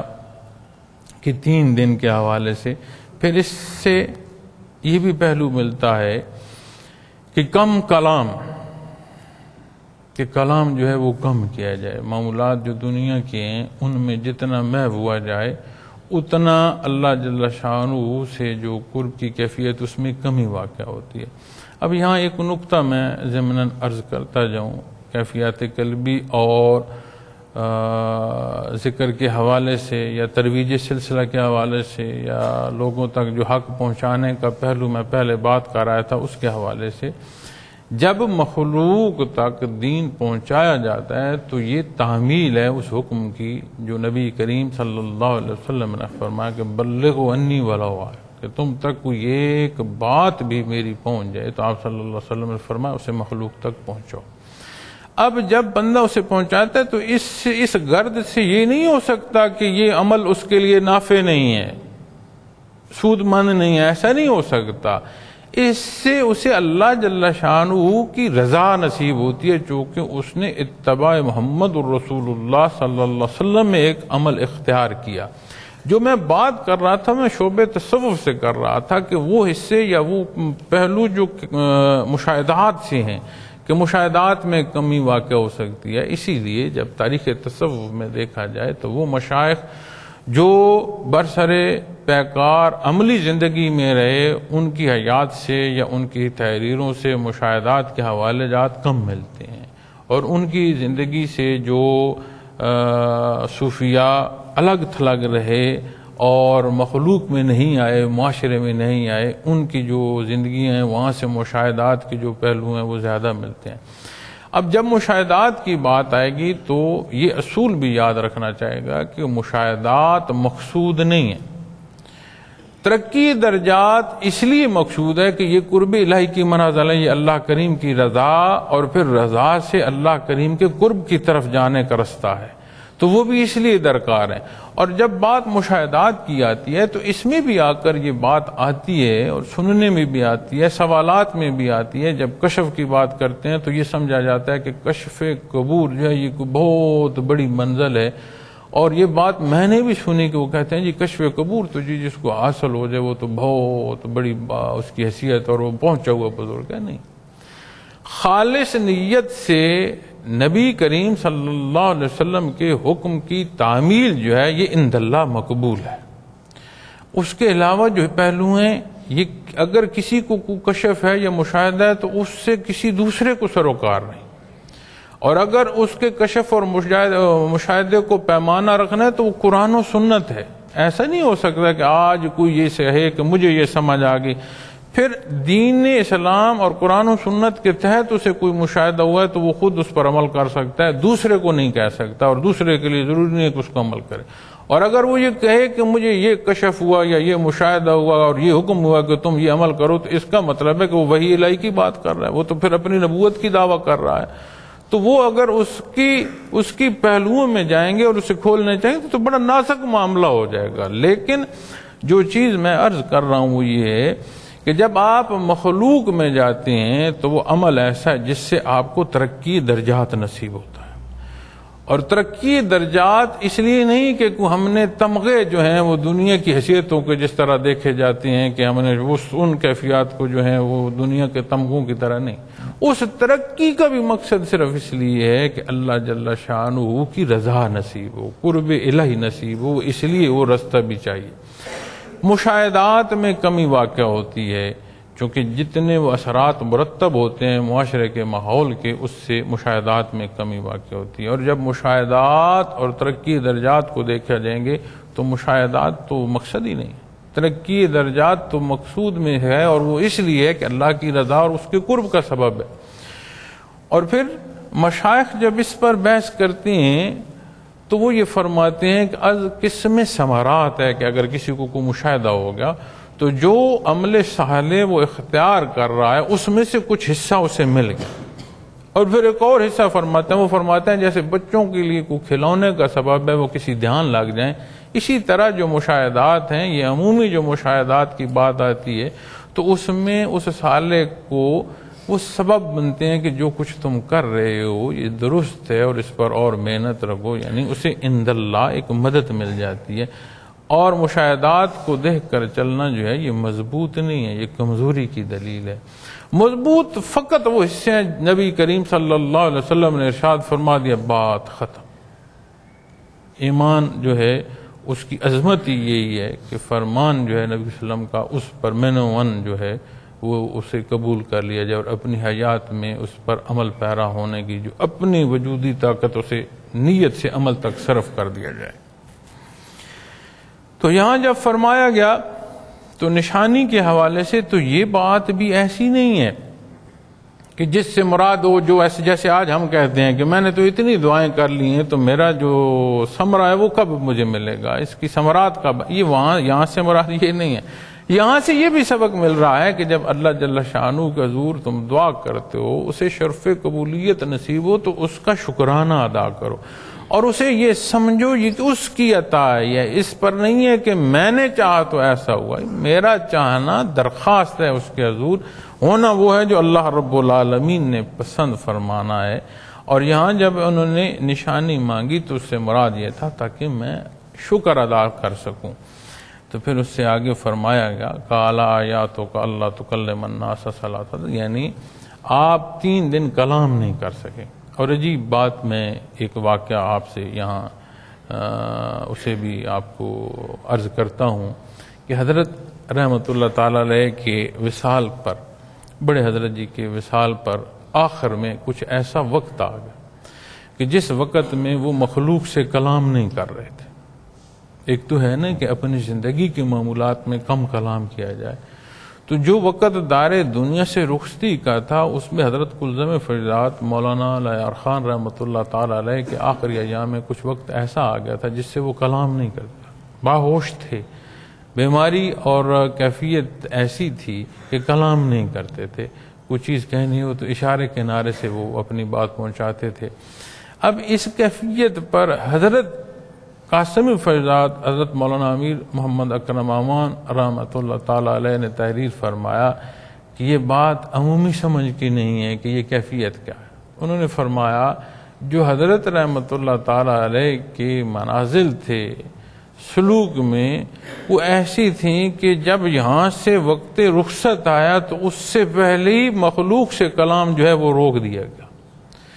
کہ 3 دن کے حوالے سے، پھر اس سے یہ بھی پہلو ملتا ہے کہ کم کلام، کہ کلام جو ہے وہ کم کیا جائے. معاملات جو دنیا کے ہیں ان میں جتنا محو ہوا جائے اتنا اللہ جل شانہ سے جو قرب کی کیفیت اس میں کمی واقع ہوتی ہے. اب یہاں ایک نقطہ میں ضمناً عرض کرتا جاؤں، کیفیات قلبی اور ذکر کے حوالے سے یا ترویج سلسلہ کے حوالے سے یا لوگوں تک جو حق پہنچانے کا پہلو میں پہلے بات کر رہا تھا اس کے حوالے سے. جب مخلوق تک دین پہنچایا جاتا ہے تو یہ تعمیل ہے اس حکم کی جو نبی کریم صلی اللہ علیہ وسلم نے فرمایا کہ بلغوا انی ولو آیہ، کہ تم تک کوئی ایک بات بھی میری پہنچ جائے. تو آپ صلی اللہ علیہ وسلم نے فرمایا اسے مخلوق تک پہنچاؤ. اب جب بندہ اسے پہنچاتا ہے تو اس غرض سے یہ نہیں ہو سکتا کہ یہ عمل اس کے لیے نافع نہیں ہے، سود مند نہیں ہے، ایسا نہیں ہو سکتا. اس سے اسے اللہ جل شانہ کی رضا نصیب ہوتی ہے، چونکہ اس نے اتباع محمد الرسول اللہ صلی اللہ علیہ وسلم میں ایک عمل اختیار کیا. جو میں بات کر رہا تھا میں شعبہ تصوف سے کر رہا تھا کہ وہ حصے یا وہ پہلو جو مشاہدات سے ہیں کہ مشاہدات میں کمی واقع ہو سکتی ہے. اسی لیے جب تاریخ تصوف میں دیکھا جائے تو وہ مشائخ جو برسرے پیکار عملی زندگی میں رہے ان کی حیات سے یا ان کی تحریروں سے مشاہدات کے حوالے جات کم ملتے ہیں، اور ان کی زندگی سے جو صوفیاء الگ تھلگ رہے اور مخلوق میں نہیں آئے، معاشرے میں نہیں آئے، ان کی جو زندگیاں ہیں وہاں سے مشاہدات کے جو پہلو ہیں وہ زیادہ ملتے ہیں. اب جب مشاہدات کی بات آئے گی تو یہ اصول بھی یاد رکھنا چاہے گا کہ مشاہدات مقصود نہیں ہیں. ترقی درجات اس لیے مقصود ہے کہ یہ قرب الہی کی منازل ہے، یہ اللہ کریم کی رضا اور پھر رضا سے اللہ کریم کے قرب کی طرف جانے کا رستہ ہے، تو وہ بھی اس لیے درکار ہے. اور جب بات مشاہدات کی آتی ہے تو اس میں بھی آ کر یہ بات آتی ہے اور سننے میں بھی آتی ہے، سوالات میں بھی آتی ہے. جب کشف کی بات کرتے ہیں تو یہ سمجھا جاتا ہے کہ کشف قبور جو ہے یہ بہت بڑی منزل ہے، اور یہ بات میں نے بھی سنی کہ وہ کہتے ہیں جی کشف قبور تو جی جس کو حاصل ہو جائے وہ تو بہت بڑی اس کی حیثیت اور وہ پہنچا ہوا بزرگ ہے. نہیں، خالص نیت سے نبی کریم صلی اللہ علیہ وسلم کے حکم کی تعمیل جو ہے یہ عند اللہ مقبول ہے. اس کے علاوہ جو پہلو ہیں یہ اگر کسی کو کشف ہے یا مشاہدہ ہے تو اس سے کسی دوسرے کو سروکار نہیں، اور اگر اس کے کشف اور مشاہدے کو پیمانہ رکھنا ہے تو وہ قرآن و سنت ہے۔ ایسا نہیں ہو سکتا کہ آج کوئی یہ کہے کہ مجھے یہ سمجھ آ گئی، پھر دین اسلام اور قرآن و سنت کے تحت اسے کوئی مشاہدہ ہوا ہے تو وہ خود اس پر عمل کر سکتا ہے، دوسرے کو نہیں کہہ سکتا، اور دوسرے کے لیے ضروری نہیں ہے کہ اس کو عمل کرے۔ اور اگر وہ یہ کہے کہ مجھے یہ کشف ہوا یا یہ مشاہدہ ہوا اور یہ حکم ہوا کہ تم یہ عمل کرو، تو اس کا مطلب ہے کہ وہ وحی الہی کی بات کر رہا ہے، وہ تو پھر اپنی نبوت کی دعویٰ کر رہا ہے۔ تو وہ اگر اس کی پہلوؤں میں جائیں گے اور اسے کھولنے چاہیں گے تو بڑا نازک معاملہ ہو جائے گا۔ لیکن جو چیز میں عرض کر رہا ہوں وہ یہ ہے کہ جب آپ مخلوق میں جاتے ہیں تو وہ عمل ایسا ہے جس سے آپ کو ترقی درجات نصیب ہوتا ہے، اور ترقی درجات اس لیے نہیں کہ ہم نے تمغے جو ہیں وہ دنیا کی حیثیتوں کے جس طرح دیکھے جاتے ہیں کہ ہم نے ان کیفیات کو جو ہیں وہ دنیا کے تمغوں کی طرح نہیں، اس ترقی کا بھی مقصد صرف اس لیے ہے کہ اللہ جل شانہ کی رضا نصیب ہو، قرب الہی نصیب ہو، اس لیے وہ رستہ بھی چاہیے۔ مشاہدات میں کمی واقع ہوتی ہے چونکہ جتنے وہ اثرات مرتب ہوتے ہیں معاشرے کے ماحول کے، اس سے مشاہدات میں کمی واقع ہوتی ہے، اور جب مشاہدات اور ترقی درجات کو دیکھا جائیں گے تو مشاہدات تو مقصد ہی نہیں، ترقی درجات تو مقصود میں ہے، اور وہ اس لیے ہے کہ اللہ کی رضا اور اس کے قرب کا سبب ہے۔ اور پھر مشائخ جب اس پر بحث کرتے ہیں تو وہ یہ فرماتے ہیں کہ از قسم ثمرات ہے کہ اگر کسی کو کوئی مشاہدہ ہو گیا تو جو عمل صالح وہ اختیار کر رہا ہے اس میں سے کچھ حصہ اسے مل گیا، اور پھر ایک اور حصہ فرماتے ہیں، وہ فرماتے ہیں جیسے بچوں کے لیے کوئی کھلونے کا سبب ہے وہ کسی دھیان لگ جائیں، اسی طرح جو مشاہدات ہیں یہ عمومی جو مشاہدات کی بات آتی ہے تو اس میں اس صالح کو وہ سبب بنتے ہیں کہ جو کچھ تم کر رہے ہو یہ درست ہے اور اس پر اور محنت رکھو، یعنی اسے عند اللہ ایک مدد مل جاتی ہے۔ اور مشاہدات کو دیکھ کر چلنا جو ہے یہ مضبوط نہیں ہے، یہ کمزوری کی دلیل ہے۔ مضبوط فقط وہ حصے ہیں، نبی کریم صلی اللہ علیہ وسلم نے ارشاد فرما دیا بات ختم۔ ایمان جو ہے اس کی عظمت ہی یہی ہے کہ فرمان جو ہے نبی صلی اللہ علیہ وسلم کا اس پر منون جو ہے وہ اسے قبول کر لیا جائے، اور اپنی حیات میں اس پر عمل پیرا ہونے کی جو اپنی وجودی طاقت اسے نیت سے عمل تک صرف کر دیا جائے۔ تو یہاں جب فرمایا گیا تو نشانی کے حوالے سے تو یہ بات بھی ایسی نہیں ہے کہ جس سے مراد ہو جو ایسے جیسے آج ہم کہتے ہیں کہ میں نے تو اتنی دعائیں کر لی ہیں تو میرا جو ثمرہ ہے وہ کب مجھے ملے گا، اس کی ثمرات کب، یہ یہاں سے مراد یہ نہیں ہے۔ یہاں سے یہ بھی سبق مل رہا ہے کہ جب اللہ جل شانہ کے حضور تم دعا کرتے ہو اسے شرف قبولیت نصیب ہو تو اس کا شکرانہ ادا کرو، اور اسے یہ سمجھو یہ کہ اس کی عطا ہے، یہ اس پر نہیں ہے کہ میں نے چاہا تو ایسا ہوا، میرا چاہنا درخواست ہے اس کے حضور، ہونا وہ ہے جو اللہ رب العالمین نے پسند فرمانا ہے۔ اور یہاں جب انہوں نے نشانی مانگی تو اس سے مراد یہ تھا تاکہ میں شکر ادا کر سکوں۔ تو پھر اس سے آگے فرمایا گیا قال آیاتو کا اللہ تکلم الناس ثلاثہ، یعنی آپ 3 دن کلام نہیں کر سکے۔ اور عجیب بات میں ایک واقعہ آپ سے یہاں اسے بھی آپ کو عرض کرتا ہوں کہ حضرت رحمۃ اللہ تعالی علیہ کے وصال پر، بڑے حضرت جی کے وصال پر آخر میں کچھ ایسا وقت آ گیا کہ جس وقت میں وہ مخلوق سے کلام نہیں کر رہے تھے۔ ایک تو ہے نا کہ اپنی زندگی کے معمولات میں کم کلام کیا جائے، تو جو وقت دار دنیا سے رخصتی کا تھا اس میں حضرت کلزم فریدات مولانا لیار خان رحمۃ اللہ تعالی علیہ کے آخری ایام میں کچھ وقت ایسا آ گیا تھا جس سے وہ کلام نہیں کرتا، باہوش تھے، بیماری اور کیفیت ایسی تھی کہ کلام نہیں کرتے تھے، کوئی چیز کہنی ہو تو اشارے کنارے سے وہ اپنی بات پہنچاتے تھے۔ اب اس کیفیت پر حضرت قاسمی فیضات حضرت مولانا امیر محمد اکرم امان رحمۃ اللہ تعالی علیہ نے تحریر فرمایا کہ یہ بات عمومی سمجھ کی نہیں ہے کہ یہ کیفیت کیا ہے۔ انہوں نے فرمایا جو حضرت رحمۃ اللہ تعالی علیہ کے منازل تھے سلوک میں وہ ایسی تھیں کہ جب یہاں سے وقت رخصت آیا تو اس سے پہلے ہی مخلوق سے کلام جو ہے وہ روک دیا گیا،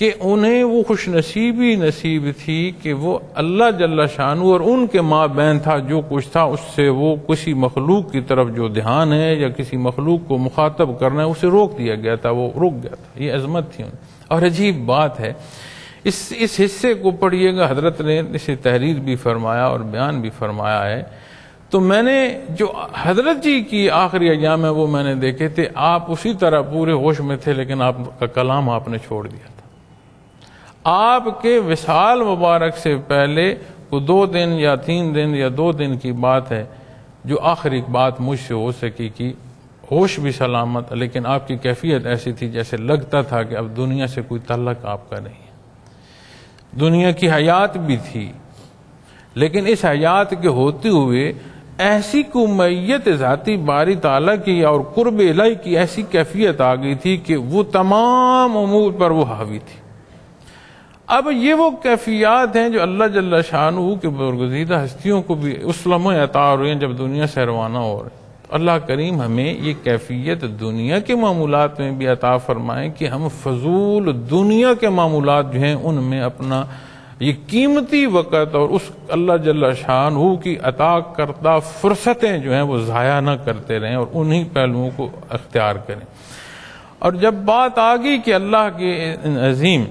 کہ انہیں وہ خوش نصیبی نصیب تھی کہ وہ اللہ جل شانہ اور ان کے مابین تھا جو کچھ تھا، اس سے وہ کسی مخلوق کی طرف جو دھیان ہے یا کسی مخلوق کو مخاطب کرنا ہے اسے روک دیا گیا تھا، وہ رک گیا تھا۔ یہ عظمت تھی ان۔ اور عجیب بات ہے، اس حصے کو پڑھیے گا، حضرت نے اسے تحریر بھی فرمایا اور بیان بھی فرمایا ہے۔ تو میں نے جو حضرت جی کی آخری ایام ہے وہ میں نے دیکھے تھے، آپ اسی طرح پورے ہوش میں تھے، لیکن آپ کا کلام آپ نے چھوڑ دیا تھا۔ آپ کے وصال مبارک سے پہلے کو 2 دن یا 3 دن یا 2 دن کی بات ہے جو آخری بات مجھ سے ہو سکی کہ ہوش بھی سلامت، لیکن آپ کی کیفیت ایسی تھی جیسے لگتا تھا کہ اب دنیا سے کوئی تعلق آپ کا نہیں ہے۔ دنیا کی حیات بھی تھی، لیکن اس حیات کے ہوتے ہوئے ایسی کومیت ذاتی باری تعالیٰ کی اور قرب الہی کی ایسی کیفیت آ گئی تھی کہ وہ تمام امور پر وہ حاوی تھی۔ اب یہ وہ کیفیات ہیں جو اللہ جل شانہ کے برگزیدہ ہستیوں کو بھی اس لمحے عطا ہو رہی ہیں جب دنیا سے روانہ ہو رہے ہیں۔ اللہ کریم ہمیں یہ کیفیت دنیا کے معمولات میں بھی عطا فرمائیں کہ ہم فضول دنیا کے معمولات جو ہیں ان میں اپنا یہ قیمتی وقت اور اس اللہ جل شانہ کی عطا کردہ فرصتیں جو ہیں وہ ضائع نہ کرتے رہیں اور انہی پہلوؤں کو اختیار کریں۔ اور جب بات آ گئی کہ اللہ کے عظیم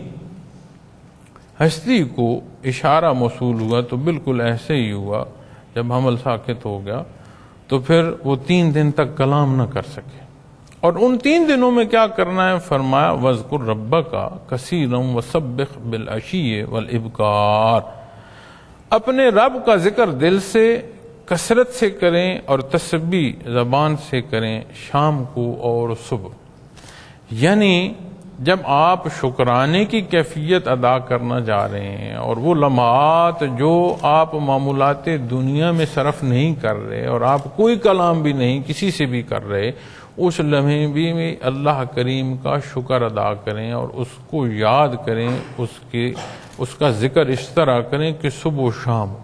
ہستی کو اشارہ موصول ہوا تو بالکل ایسے ہی ہوا، جب حمل ساکت ہو گیا تو پھر وہ 3 دن تک کلام نہ کر سکے۔ اور ان 3 دنوں میں کیا کرنا ہے؟ فرمایا وَاذْكُرْ رَبَّكَ كَثِيرًا وَسَبِّحْ بِالْعَشِيِّ وَالْإِبْكَارِ، اپنے رب کا ذکر دل سے کثرت سے کریں اور تسبیح زبان سے کریں شام کو اور صبح۔ یعنی جب آپ شکرانے کی کیفیت ادا کرنا جا رہے ہیں اور وہ لمحات جو آپ معمولات دنیا میں صرف نہیں کر رہے اور آپ کوئی کلام بھی نہیں کسی سے بھی کر رہے، اس لمحے بھی اللہ کریم کا شکر ادا کریں اور اس کو یاد کریں، اس کا ذکر اس طرح کریں کہ صبح و شام۔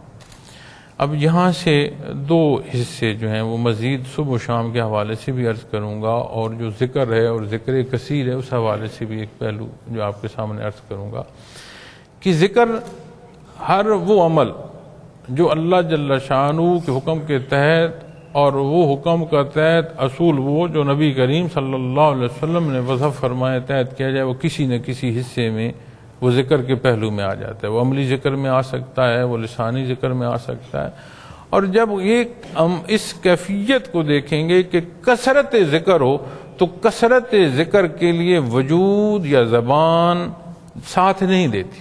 اب یہاں سے 2 حصے جو ہیں وہ مزید صبح و شام کے حوالے سے بھی عرض کروں گا، اور جو ذکر ہے اور ذکر کثیر ہے اس حوالے سے بھی ایک پہلو جو آپ کے سامنے عرض کروں گا کہ ذکر ہر وہ عمل جو اللہ جل شانہ کے حکم کے تحت اور وہ حکم کا تحت اصول وہ جو نبی کریم صلی اللہ علیہ وسلم نے وضع فرمائے تحت کیا جائے، وہ کسی نہ کسی حصے میں وہ ذکر کے پہلو میں آ جاتا ہے۔ وہ عملی ذکر میں آ سکتا ہے، وہ لسانی ذکر میں آ سکتا ہے۔ اور جب اس کیفیت کو دیکھیں گے کہ کثرت ذکر ہو تو کثرت ذکر کے لیے وجود یا زبان ساتھ نہیں دیتی۔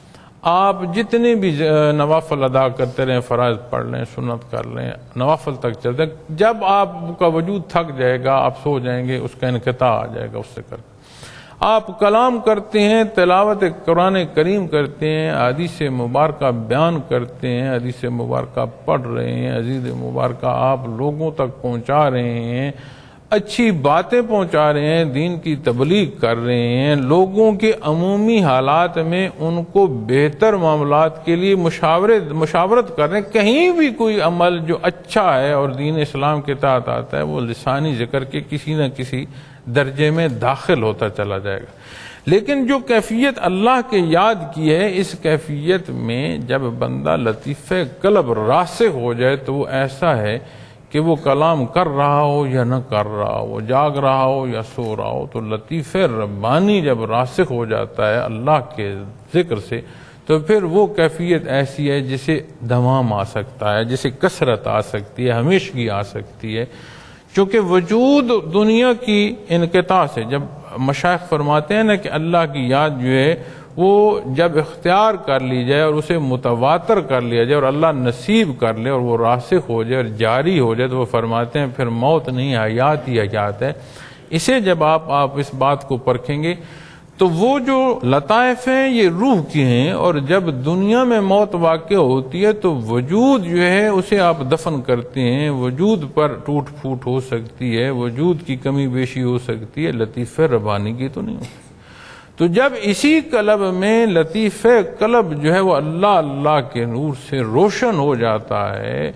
آپ جتنے بھی نوافل ادا کرتے رہیں، فرائض پڑھ لیں، سنت کر لیں، نوافل تک چلتے، جب آپ کا وجود تھک جائے گا آپ سو جائیں گے، اس کا انقطاع آ جائے گا اس سے کر۔ آپ کلام کرتے ہیں، تلاوت قرآن کریم کرتے ہیں، حدیث مبارکہ بیان کرتے ہیں، حدیث مبارکہ پڑھ رہے ہیں، عزیز مبارکہ آپ لوگوں تک پہنچا رہے ہیں، اچھی باتیں پہنچا رہے ہیں، دین کی تبلیغ کر رہے ہیں، لوگوں کے عمومی حالات میں ان کو بہتر معاملات کے لیے مشاورت کر رہے ہیں۔ کہیں بھی کوئی عمل جو اچھا ہے اور دین اسلام کے تحت آتا ہے وہ لسانی ذکر کے کسی نہ کسی درجے میں داخل ہوتا چلا جائے گا۔ لیکن جو کیفیت اللہ کے یاد کی ہے، اس کیفیت میں جب بندہ لطیفہ قلب راسخ ہو جائے تو وہ ایسا ہے کہ وہ کلام کر رہا ہو یا نہ کر رہا ہو، وہ جاگ رہا ہو یا سو رہا ہو، تو لطیفہ ربانی جب راسخ ہو جاتا ہے اللہ کے ذکر سے تو پھر وہ کیفیت ایسی ہے جسے دوام آ سکتا ہے، جسے کثرت آ سکتی ہے، ہمیشگی آ سکتی ہے۔ چونکہ وجود دنیا کی انقطاع سے، جب مشائخ فرماتے ہیں نا کہ اللہ کی یاد جو ہے وہ جب اختیار کر لی جائے اور اسے متواتر کر لیا جائے اور اللہ نصیب کر لے اور وہ راسخ ہو جائے اور جاری ہو جائے تو وہ فرماتے ہیں پھر موت نہیں، حیات ہی حیات ہے۔ اسے جب آپ اس بات کو پرکھیں گے تو وہ جو لطائف ہیں یہ روح کی ہیں، اور جب دنیا میں موت واقع ہوتی ہے تو وجود جو ہے اسے آپ دفن کرتے ہیں، وجود پر ٹوٹ پھوٹ ہو سکتی ہے، وجود کی کمی بیشی ہو سکتی ہے، لطیفہ ربانی کی تو نہیں ہوتی۔ تو جب اسی قلب میں لطیفہ قلب جو ہے وہ اللہ کے نور سے روشن ہو جاتا ہے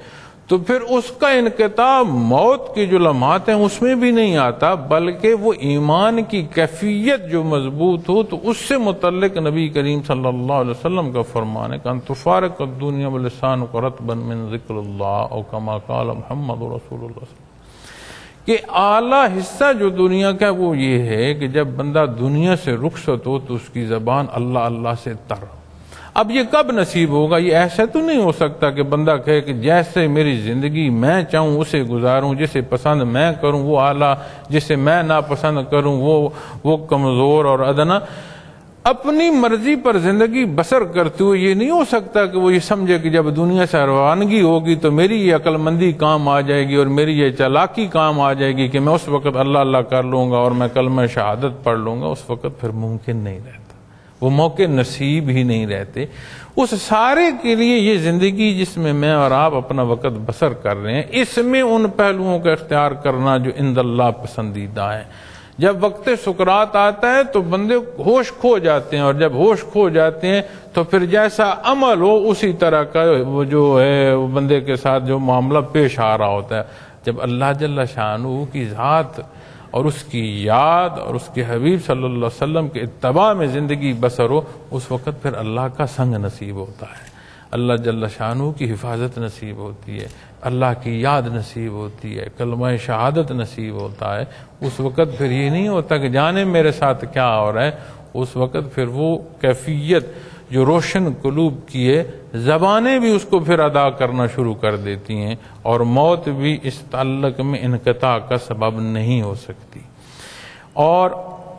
تو پھر اس کا انقطاع موت کے جو لمحات ہیں اس میں بھی نہیں آتا، بلکہ وہ ایمان کی کیفیت جو مضبوط ہو تو اس سے متعلق نبی کریم صلی اللہ علیہ وسلم کا فرمان ہے کہ ان تفارق الدنیا بلسانک رطبا من ذکر اللہ، او کما قال محمد رسول اللہ صلی اللہ علیہ وسلم، کہ اعلیٰ حصہ جو دنیا کا وہ یہ ہے کہ جب بندہ دنیا سے رخصت ہو تو اس کی زبان اللہ اللہ سے تر۔ اب یہ کب نصیب ہوگا؟ یہ ایسا تو نہیں ہو سکتا کہ بندہ کہے کہ جیسے میری زندگی میں چاہوں اسے گزاروں، جسے پسند میں کروں وہ اعلیٰ، جسے میں ناپسند کروں وہ کمزور اور ادنا۔ اپنی مرضی پر زندگی بسر کرتے ہوئے یہ نہیں ہو سکتا کہ وہ یہ سمجھے کہ جب دنیا سے روانگی ہوگی تو میری یہ عقل مندی کام آ جائے گی اور میری یہ چالاکی کام آ جائے گی کہ میں اس وقت اللہ اللہ کر لوں گا اور میں کلمہ شہادت پڑھ لوں گا۔ اس وقت پھر ممکن نہیں رہتا، وہ موقع نصیب ہی نہیں رہتے۔ اس سارے کے لیے یہ زندگی جس میں میں اور آپ اپنا وقت بسر کر رہے ہیں، اس میں ان پہلوؤں کا اختیار کرنا جو عند اللہ پسندیدہ ہیں۔ جب وقت سکرات آتا ہے تو بندے ہوش کھو جاتے ہیں، اور جب ہوش کھو جاتے ہیں تو پھر جیسا عمل ہو اسی طرح کا وہ جو ہے وہ بندے کے ساتھ جو معاملہ پیش آ رہا ہوتا ہے۔ جب اللہ جل شانہ کی ذات اور اس کی یاد اور اس کے حبیب صلی اللہ علیہ وسلم کے اتباع میں زندگی بسر ہو، اس وقت پھر اللہ کا سنگ نصیب ہوتا ہے، اللہ جل شانہ کی حفاظت نصیب ہوتی ہے، اللہ کی یاد نصیب ہوتی ہے، کلمہ شہادت نصیب ہوتا ہے۔ اس وقت پھر یہ نہیں ہوتا کہ جانے میرے ساتھ کیا ہو رہا ہے، اس وقت پھر وہ کیفیت جو روشن قلوب کی ہے، زبانیں بھی اس کو پھر ادا کرنا شروع کر دیتی ہیں، اور موت بھی اس تعلق میں انقطاع کا سبب نہیں ہو سکتی۔ اور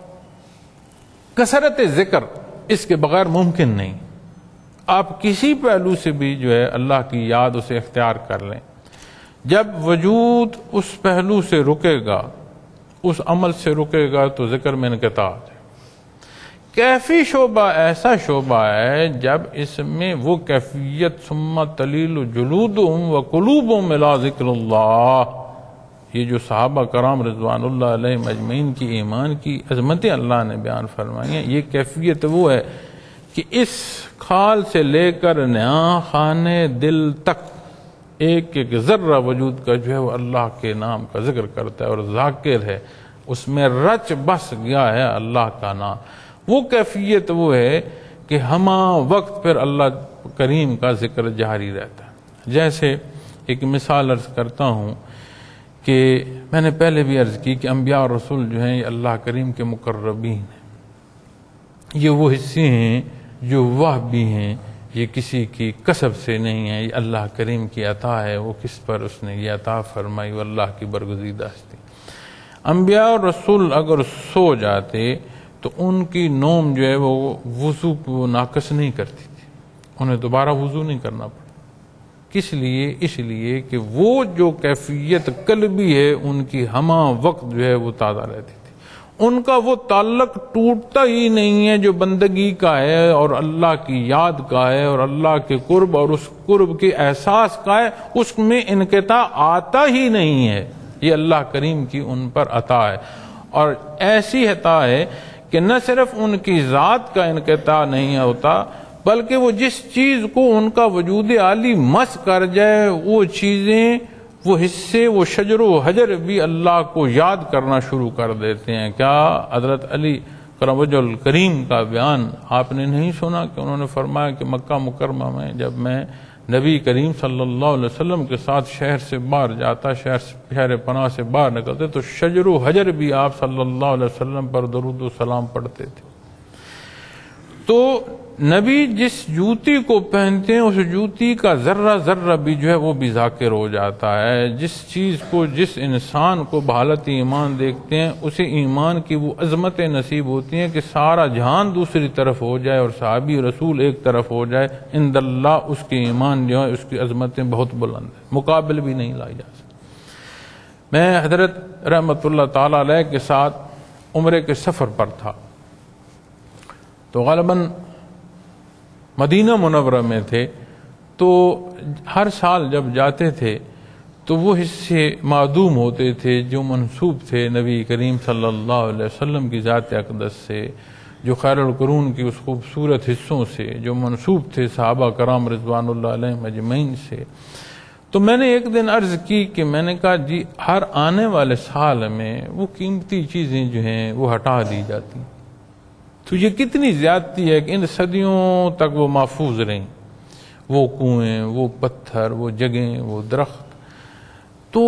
کثرت ذکر اس کے بغیر ممکن نہیں۔ آپ کسی پہلو سے بھی جو ہے اللہ کی یاد اسے اختیار کر لیں، جب وجود اس پہلو سے رکے گا، اس عمل سے رکے گا تو ذکر میں انقطاع آ جائے۔ کیفی شعبہ ایسا شعبہ ہے جب اس میں وہ کیفیت ثم تلیل جلودہم وقلوبہم الی ذکر اللہ، یہ جو صحابہ کرام رضوان اللہ علیہم اجمعین کی ایمان کی عظمتیں اللہ نے بیان فرمائی ہیں، یہ کیفیت وہ ہے کہ اس کھال سے لے کر نیا خانے دل تک ایک ایک ذرہ وجود کا جو ہے وہ اللہ کے نام کا ذکر کرتا ہے اور ذاکر ہے، اس میں رچ بس گیا ہے اللہ کا نام۔ وہ کیفیت وہ ہے کہ ہما وقت پھر اللہ کریم کا ذکر جاری رہتا ہے۔ جیسے ایک مثال عرض کرتا ہوں کہ میں نے پہلے بھی عرض کی کہ انبیاء اور رسول جو ہیں یہ اللہ کریم کے مقربین ہیں، یہ وہ حصے ہیں جو وہ بھی ہیں، یہ کسی کی کسب سے نہیں ہے، یہ اللہ کریم کی عطا ہے۔ وہ کس پر اس نے یہ عطا فرمائی؟ وہ اللہ کی برگزیدہ ہستی۔ انبیاء اور رسول اگر سو جاتے تو ان کی نوم جو ہے وہ وضو کو ناقص نہیں کرتی تھی، انہیں دوبارہ وضو نہیں کرنا پڑا۔ کس لیے؟ اس لیے کہ وہ جو کیفیت قلبی ہے ان کی ہمہ وقت جو ہے وہ تازہ رہتی تھی، ان کا وہ تعلق ٹوٹتا ہی نہیں ہے جو بندگی کا ہے اور اللہ کی یاد کا ہے اور اللہ کے قرب اور اس قرب کے احساس کا ہے، اس میں انقطاع آتا ہی نہیں ہے۔ یہ اللہ کریم کی ان پر عطا ہے، اور ایسی عطا ہے کہ نہ صرف ان کی ذات کا انقطاع نہیں ہوتا بلکہ وہ جس چیز کو ان کا وجود عالی مس کر جائے وہ چیزیں، وہ حصے، وہ شجر و حجر بھی اللہ کو یاد کرنا شروع کر دیتے ہیں۔ کیا حضرت علی کرم وجہ الکریم کا بیان آپ نے نہیں سنا کہ انہوں نے فرمایا کہ مکہ مکرمہ میں جب میں نبی کریم صلی اللہ علیہ وسلم کے ساتھ شہر سے باہر جاتا، شہر پناہ سے باہر نکلتے تو شجر و حجر بھی آپ صلی اللہ علیہ وسلم پر درود و سلام پڑھتے تھے۔ تو نبی جس جوتی کو پہنتے ہیں اس جوتی کا ذرہ ذرہ بھی جو ہے وہ بھی ذاکر ہو جاتا ہے۔ جس چیز کو، جس انسان کو بحالت ایمان دیکھتے ہیں اسے ایمان کی وہ عظمتیں نصیب ہوتی ہیں کہ سارا جہان دوسری طرف ہو جائے اور صحابی رسول ایک طرف ہو جائے، عند اللہ اس کے ایمان جو ہے اس کی عظمتیں بہت بلند ہیں، مقابل بھی نہیں لائی جا سکتی۔ میں حضرت رحمت اللہ تعالی علیہ کے ساتھ عمرے کے سفر پر تھا، تو غالباً مدینہ منورہ میں تھے، تو ہر سال جب جاتے تھے تو وہ حصے معدوم ہوتے تھے جو منسوب تھے نبی کریم صلی اللہ علیہ وسلم کی ذات اقدس سے، جو خیر القرون کی اس خوبصورت حصوں سے جو منسوب تھے صحابہ کرام رضوان اللہ علیہم اجمعین سے۔ تو میں نے ایک دن عرض کی کہ میں نے کہا جی ہر آنے والے سال میں وہ قیمتی چیزیں جو ہیں وہ ہٹا دی جاتی، تو یہ کتنی زیادتی ہے کہ ان صدیوں تک وہ محفوظ رہیں، وہ کنویں، وہ پتھر، وہ جگہیں، وہ درخت، تو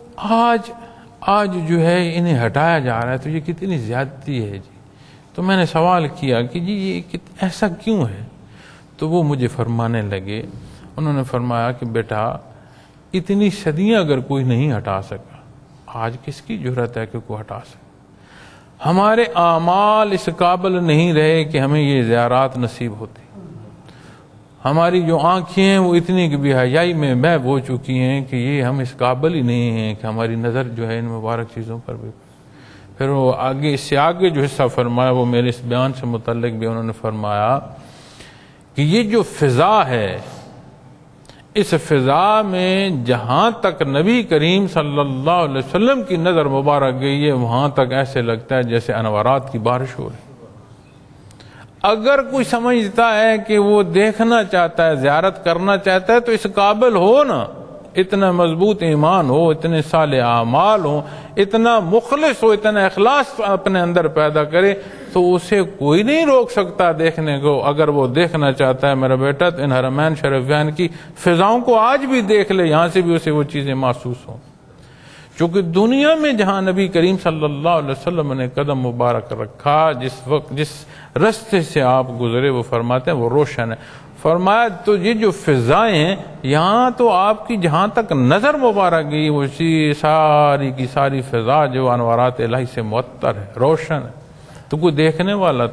آج جو ہے انہیں ہٹایا جا رہا ہے، تو یہ کتنی زیادتی ہے جی۔ تو میں نے سوال کیا کہ جی یہ ایسا کیوں ہے؟ تو وہ مجھے فرمانے لگے، انہوں نے فرمایا کہ بیٹا اتنی صدیاں اگر کوئی نہیں ہٹا سکا، آج کس کی جرأت ہے کہ کوئی ہٹا سکے؟ ہمارے اعمال اس قابل نہیں رہے کہ ہمیں یہ زیارات نصیب ہوتی، ہماری جو آنکھیں ہیں وہ اتنی کہ بے حیائی میں محو ہو چکی ہیں کہ یہ ہم اس قابل ہی نہیں ہیں کہ ہماری نظر جو ہے ان مبارک چیزوں پر بھی۔ پھر وہ آگے اس سے آگے جو حصہ فرمایا وہ میرے اس بیان سے متعلق بھی انہوں نے فرمایا کہ یہ جو فضا ہے، اس فضا میں جہاں تک نبی کریم صلی اللہ علیہ وسلم کی نظر مبارک گئی ہے وہاں تک ایسے لگتا ہے جیسے انوارات کی بارش ہو رہی۔ اگر کوئی سمجھتا ہے کہ وہ دیکھنا چاہتا ہے، زیارت کرنا چاہتا ہے، تو اس قابل ہو نا، اتنا مضبوط ایمان ہو، اتنے صالح اعمال ہو، اتنا مخلص ہو، اتنا اخلاص اپنے اندر پیدا کرے، تو اسے کوئی نہیں روک سکتا دیکھنے کو۔ اگر وہ دیکھنا چاہتا ہے میرا بیٹا تو ان حرمین شریفین کی فضاؤں کو آج بھی دیکھ لے، یہاں سے بھی اسے وہ چیزیں محسوس ہوں، چونکہ دنیا میں جہاں نبی کریم صلی اللہ علیہ وسلم نے قدم مبارک رکھا، جس رستے سے آپ گزرے، وہ فرماتے ہیں وہ روشن ہے۔ فرمایا تو یہ جو فضائیں ہیں یہاں تو آپ کی جہاں تک نظر مبارک گئی وہ ساری کی ساری فضا جو انوارات الہی سے معطر ہے، روشن ہے، تو کوئی دیکھنے والا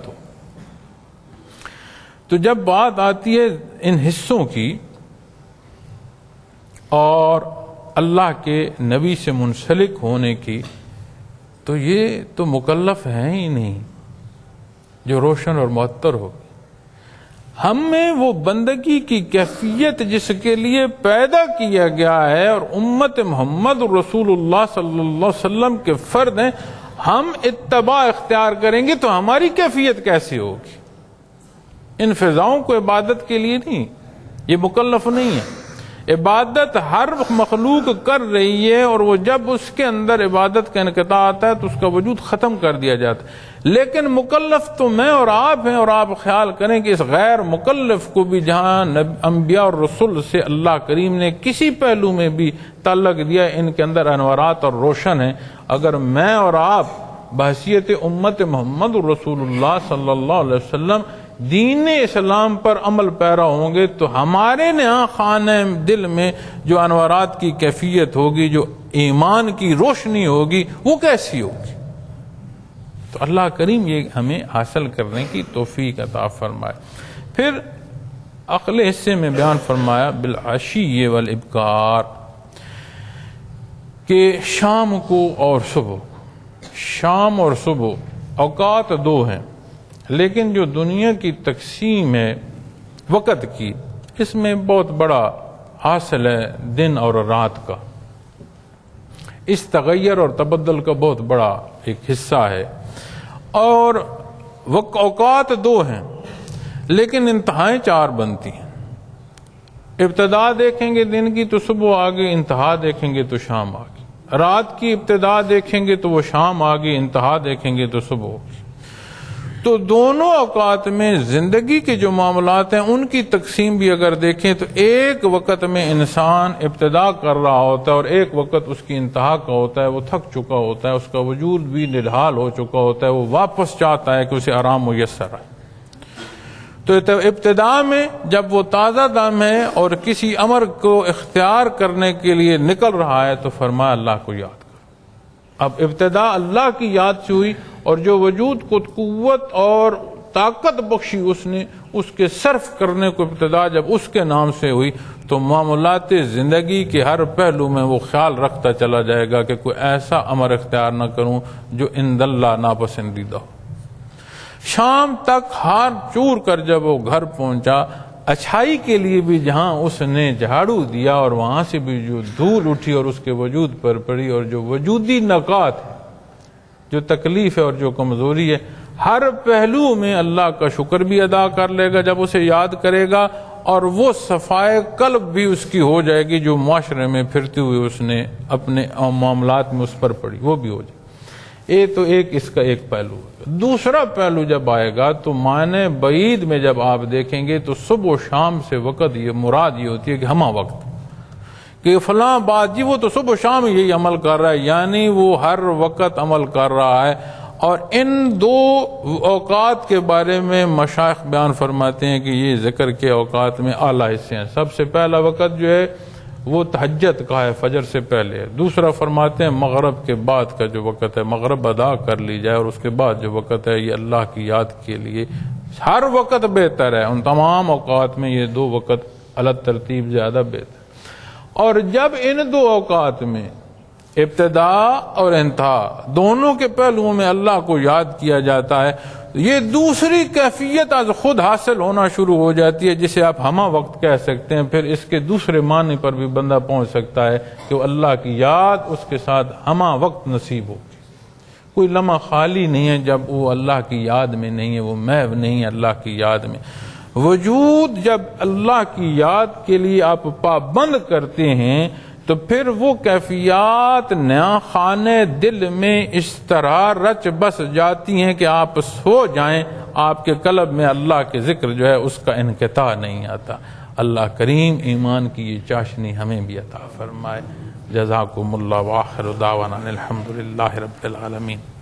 تو جب بات آتی ہے ان حصوں کی اور اللہ کے نبی سے منسلک ہونے کی، تو یہ تو مکلف ہیں ہی نہیں جو روشن اور معطر ہو۔ ہم میں وہ بندگی کی کیفیت جس کے لیے پیدا کیا گیا ہے اور امت محمد رسول اللہ صلی اللہ علیہ وسلم کے فرد ہیں، ہم اتباع اختیار کریں گے تو ہماری کیفیت کیسی ہوگی؟ ان فضاؤں کو عبادت کے لیے نہیں، یہ مکلف نہیں ہے۔ عبادت ہر مخلوق کر رہی ہے، اور وہ جب اس کے اندر عبادت کا انقطاع آتا ہے تو اس کا وجود ختم کر دیا جاتا ہے۔ لیکن مکلف تو میں اور آپ ہیں، اور آپ خیال کریں کہ اس غیر مکلف کو بھی جہاں انبیاء اور رسول سے اللہ کریم نے کسی پہلو میں بھی تعلق دیا، ان کے اندر انوارات اور روشن ہیں۔ اگر میں اور آپ بحیثیت امت محمد رسول اللہ صلی اللہ علیہ وسلم دین اسلام پر عمل پیرا ہوں گے تو ہمارے نہاں خانہ دل میں جو انوارات کی کیفیت ہوگی، جو ایمان کی روشنی ہوگی، وہ کیسی ہوگی؟ تو اللہ کریم یہ ہمیں حاصل کرنے کی توفیق عطا فرمائے۔ پھر اگلے حصے میں بیان فرمایا بالعشی والابکار، کہ شام کو اور صبح، شام اور صبح اوقات دو ہیں، لیکن جو دنیا کی تقسیم ہے وقت کی، اس میں بہت بڑا حاصل ہے دن اور رات کا، اس تغیر اور تبدل کا بہت بڑا ایک حصہ ہے۔ اور اوقات دو ہیں لیکن انتہائیں چار بنتی ہیں۔ ابتدا دیکھیں گے دن کی تو صبح آگے، انتہا دیکھیں گے تو شام آگے، رات کی ابتدا دیکھیں گے تو وہ شام آگے، انتہا دیکھیں گے تو صبح ہوگی۔ تو دونوں اوقات میں زندگی کے جو معاملات ہیں ان کی تقسیم بھی اگر دیکھیں تو ایک وقت میں انسان ابتدا کر رہا ہوتا ہے اور ایک وقت اس کی انتہا کا ہوتا ہے، وہ تھک چکا ہوتا ہے، اس کا وجود بھی نڈھال ہو چکا ہوتا ہے، وہ واپس چاہتا ہے کہ اسے آرام میسر آئے۔ تو ابتدا میں جب وہ تازہ دم ہے اور کسی امر کو اختیار کرنے کے لیے نکل رہا ہے تو فرمایا اللہ کو یاد کر۔ اب ابتدا اللہ کی یاد سے ہوئی، اور جو وجود کو قوت اور طاقت بخشی اس نے، اس کے صرف کرنے کو ابتدا جب اس کے نام سے ہوئی تو معاملات زندگی کے ہر پہلو میں وہ خیال رکھتا چلا جائے گا کہ کوئی ایسا امر اختیار نہ کروں جو عند اللہ ناپسندیدہ ہو۔ شام تک ہار چور کر جب وہ گھر پہنچا، اچھائی کے لیے بھی جہاں اس نے جھاڑو دیا اور وہاں سے بھی جو دھول اٹھی اور اس کے وجود پر پڑی، اور جو وجودی نکات ہے، جو تکلیف ہے اور جو کمزوری ہے، ہر پہلو میں اللہ کا شکر بھی ادا کر لے گا جب اسے یاد کرے گا، اور وہ صفائے قلب بھی اس کی ہو جائے گی جو معاشرے میں پھرتے ہوئے اس نے اپنے معاملات میں اس پر پڑی، وہ بھی ہو جائے۔ یہ تو اس کا ایک پہلو ہے۔ دوسرا پہلو جب آئے گا تو معنی بعید میں جب آپ دیکھیں گے تو صبح و شام سے وقت یہ مراد یہ ہوتی ہے کہ ہمہ وقت، کہ فلاں بات جی وہ تو صبح و شام یہی عمل کر رہا ہے، یعنی وہ ہر وقت عمل کر رہا ہے۔ اور ان دو اوقات کے بارے میں مشائخ بیان فرماتے ہیں کہ یہ ذکر کے اوقات میں اعلیٰ حصے ہیں۔ سب سے پہلا وقت جو ہے وہ تہجد کا ہے، فجر سے پہلے ہے۔ دوسرا فرماتے ہیں مغرب کے بعد کا جو وقت ہے، مغرب ادا کر لی جائے اور اس کے بعد جو وقت ہے یہ اللہ کی یاد کے لیے ہر وقت بہتر ہے۔ ان تمام اوقات میں یہ دو وقت الگ ترتیب زیادہ بہتر۔ اور جب ان دو اوقات میں ابتدا اور انتہا دونوں کے پہلوؤں میں اللہ کو یاد کیا جاتا ہے، یہ دوسری کیفیت از خود حاصل ہونا شروع ہو جاتی ہے جسے آپ ہمہ وقت کہہ سکتے ہیں۔ پھر اس کے دوسرے معنی پر بھی بندہ پہنچ سکتا ہے کہ وہ اللہ کی یاد اس کے ساتھ ہمہ وقت نصیب ہو۔ کوئی لمحہ خالی نہیں ہے جب وہ اللہ کی یاد میں نہیں ہے، وہ محو نہیں ہے اللہ کی یاد میں۔ وجود جب اللہ کی یاد کے لیے آپ پابند کرتے ہیں تو پھر وہ کیفیات نیا خانے دل میں اس طرح رچ بس جاتی ہیں کہ آپ سو جائیں، آپ کے قلب میں اللہ کے ذکر جو ہے اس کا انقطاع نہیں آتا۔ اللہ کریم ایمان کی یہ چاشنی ہمیں بھی عطا فرمائے۔ جزاکم اللہ، وآخر دعوانا الحمدللہ رب العالمین۔